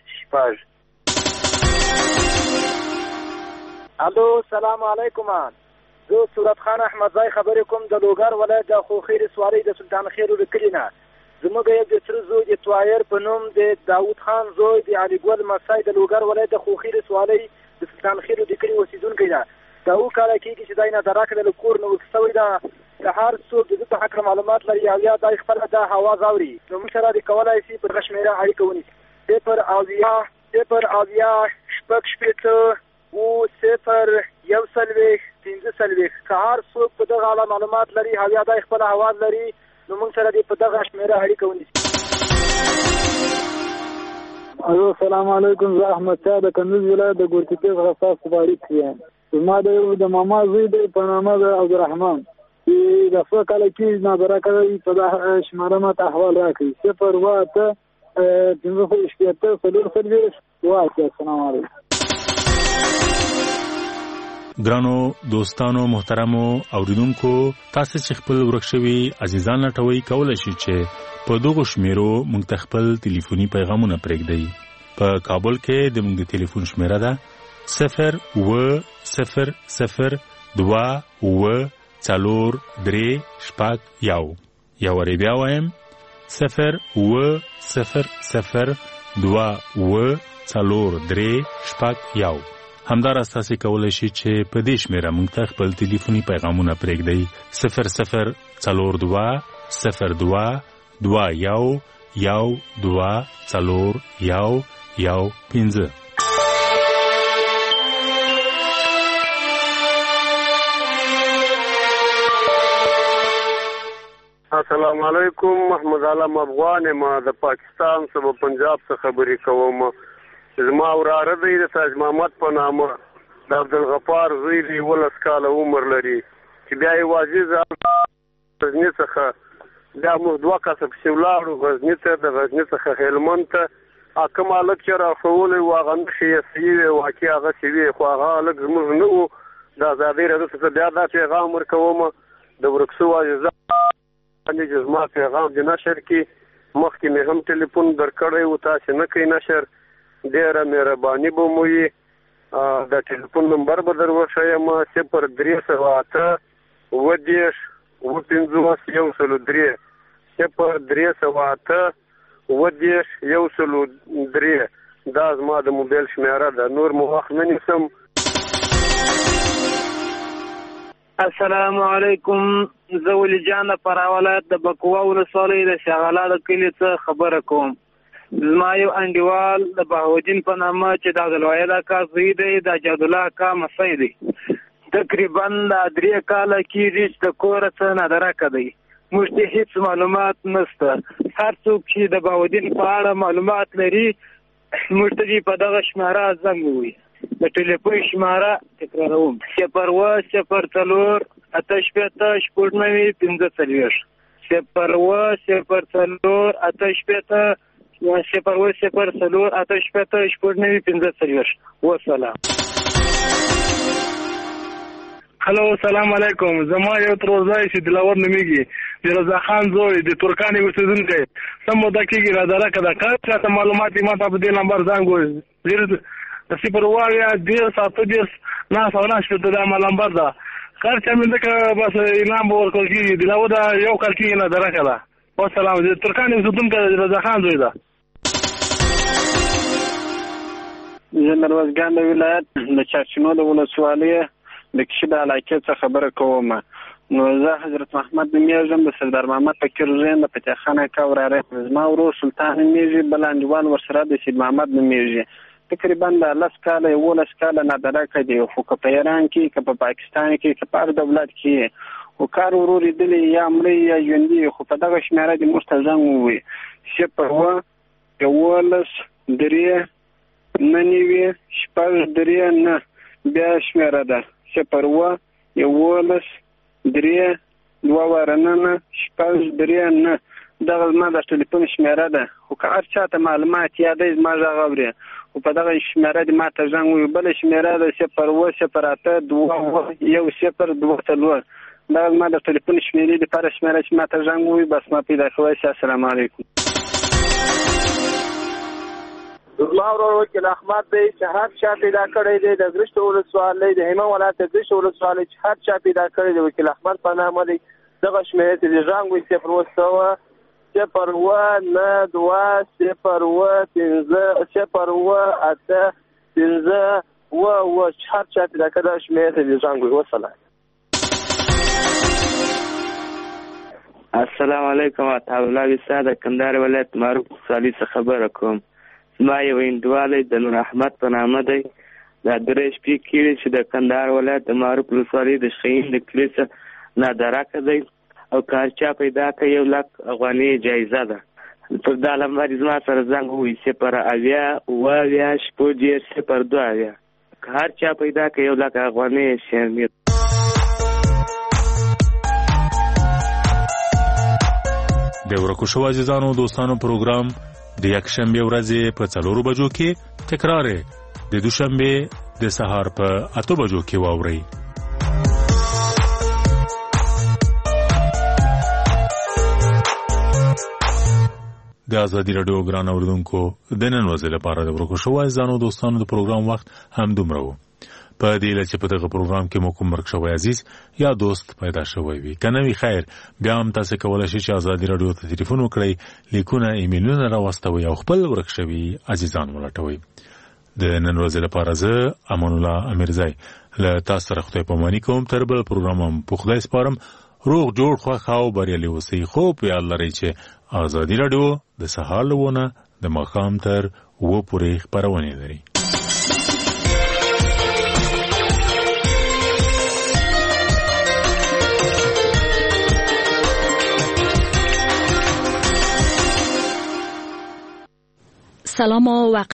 0 الو السلام علیکم. زه صورت خان احمدزی خبرې کوم د لوګر ولایت د خوخیر سواری د سلطان خیرو د کلي نه. زموږ یو د تر زوی د طاهر په نوم د داوود خان زوی د علي ګل مسای د لوګر ولایت د خوخیر سواری د سلطان خیرو د کلي اوسیدونکی ده. دا و کاله کېږي چې دای نه درکړه له کور نه وکسوي ده. که هر څوک د په حق معلومات لري او یا دای خپل د هوا زاوري نو موږ سره د کولای شي په شمیره اړیکه ونیسي. صفر اویا شپږ شپېته او صفر یو څلوېښت پنځه څلوېښت. که هر څوک په دغه اړه معلومات لري او یا دای خپل هوا لري نو موږ سره د په دغه شمیره اړیکه ونیسي. السلام علیکم. زه احمد شاه د کندوز ولایت د ګورکیتې څخه ستاسو په اړیکه یم. زما د ماما زوی دی په نامه د عبدالرحمن چې د څو کاله کې نابره کړی په دا شماره ماته احوال راکړي. صفر اوه اته پنځه شپېته څلور څلوېښت اوه اتیا. السلام علیکم. ګرانو دوستانو محترمو اوریدونکو، تاسو چې خپل ورک شوي عزیزان لټوي کولای شئ چې په دغه شمیرو موږ ته خپل ټلیفوني پیغامونه پرېږدئ. په کابل کې د موږ د ټلیفون شمیره ده 020002436. یو وری بیا وایم 020002436. همدارس تاسو کولای شئ چې په دې شمیره موږ ته خپل ټلیفوني پیغامونه پرېږدئ 00221224115. السلام علیکم. محمد علم افغان ما د پاکستان صوبه پنجاب څخه خبرې کوم. زما وراره دی د تاج محمد په نامه د عبدالغفار زوی دی 12 کاله عمر لري چې بیا یې واجز غزني څخه بیا موږ دوه کسه پسې ولاړو غزني ته، د غزني څخه هلمند ته. کوم هلک چې راښولی و هغه نښې یې صحیح وې، واقع هغه چې وې، خو هغه هلک زموږ نه و. د ازادۍ راډیو ته بیا دا پیغام ورکوم د ورک شوو عزیزانو چې زما پیغام دې نشر کړي. مخکې مې هم ټلیفون درکړی و، تاسې نه کوئ نشر. ډېره مهرباني به مو وي. د ټلیفون نمبر به در وښیم 0308 اووه 103 0308 اووه 103. دا زما د موبایل شمیره ده. نور مو وخت نه نیسم. السلام علیکم. زه ولی جان فرا ولایت د بکوا ولسوالۍ د شغاله د کلي څخه خبره کوم. زما یو انډیوال د بهاودین په نامه چې د عبدالواحد اکا زوی دی، د جادالله اکا مسی دی. تقریبا د 3 کاله کېږي چې د کوره څه نادرکه دی. موږ ته هېڅ معلومات نشته. هر څوک چې د بهاودین په اړه معلومات لري موږ ته په دغه شماره زنګ ووایي. د ټلیفون شماره تکراروم 02048 88 والسلام. هلو سلام علیکم. زما یو تروزای چې دلاور نومیږي د رضا خان زوی د ترکانې اوسیدونکی سم موده کېږي را درکه ده. که چاته معلومات یې ماته په دې نمبر زنګ ووایي 0 دا ما نمبر ده. هر چا مې ځکه بس انعام به ورکول کېږي. دلاور ده یو کال کېږي نه درکه ده. والسلام. د ترکانې اوسیدونکی د رضا خان زوی ده. زه د روزګان د ولایت د چارچینو د ولسوالۍ د کشي د علاقې څخه خبره کوم. نو زه حضرت محمد نومیږم، د سردار محمد فقیر زوی یم، د فتح خان اکا وراره. زما ورور سلطان نومیږي، بل انډیوال ورسره د سید محمد نومیږي. تقریبا د 10 کاله 11 کاله نادرکه دی. خو که په ایران کې، که په پاکستان کې، که په هر دولت کې خو کار ورور لیدلی یا مړی یا ژوندي، خو په دغه شمېره دې موږ ته زنګ ووایي 01193 بیا شمېره ده 01132 دغه زما د ټلیفون شمېره ده. خو که هر چاته معلومات یادوي زما غږ اوري، خو په دغه شمېره دې ماته زنګ ووایي. بله شمېره ده 020821024. دا زما د ټلیفون شمېرې لپاره شمېره چې ماته زنګ ووایي. بس ما پیدا کولی شي. السلام علیکم. زما ورور وکیل احمد دی چې هر چا پیدا کړی دی د ګرشت ولسوالۍ د هلمند ولایت د ګرشت ولسوالۍ چې هر چا پیدا کړی دی وکیل احمد په نامه دی دغه شمېر چې د ژانګوي 0 هر چا پیدا کړی شمېر د ژانګوي. وسلام. السلام علیکم عطا الله وسا د کندهار ولایت معروف صالح څخه خبره کوم. ما یو انډواله د نور احمد په نامه دی دا درې شپې کېږي چې د کندهار ولایت د معروف ولسوالۍ د شهین د کلیسا نادراکه دی او کارچا پیدا کوي 1 لک افغانۍ جایزه ده. پر دا لمبر زما سره زنګ وي چې پر اویا وایا شپو دې چې پر دوه کارچا پیدا کوي 1 لک افغانۍ شامل. د ورکو شو عزیزانو دوستانو پروګرام د یکشنبه ورځې په 4 بجو کې تکرار د دوشنبه د سهار په 8 بجو کې واوري. د ازادي رادیو ګران اوریدونکو د نن ورځې لپاره د ورکو شو عزیزانو دوستانو د پروګرام وخت هم دومره و. په دې لچ په دغه پروګرام کې مو کوم مرکشوي عزیز یا دوست پیدا شوی وي کنه وی خیر بیا هم تاسو کولای شئ چې ازادي رادیو ته ټلیفون وکړئ لیکونه ایمیلونه راوستوي او خپل ورکشوي عزیزان ولټوي. د نن ورځې لپاره زه امان الله امیرزای له تاسو سره خدای پاماني کوم. تر بل پروګرام په خدای سپارم. روغ جوړ خوښ او بریالي اوسئ. خو په یاد لرئ چې ازادي رادیو د سهار لونه د ماښام تر 2 پورې خبرونه لري. سلام و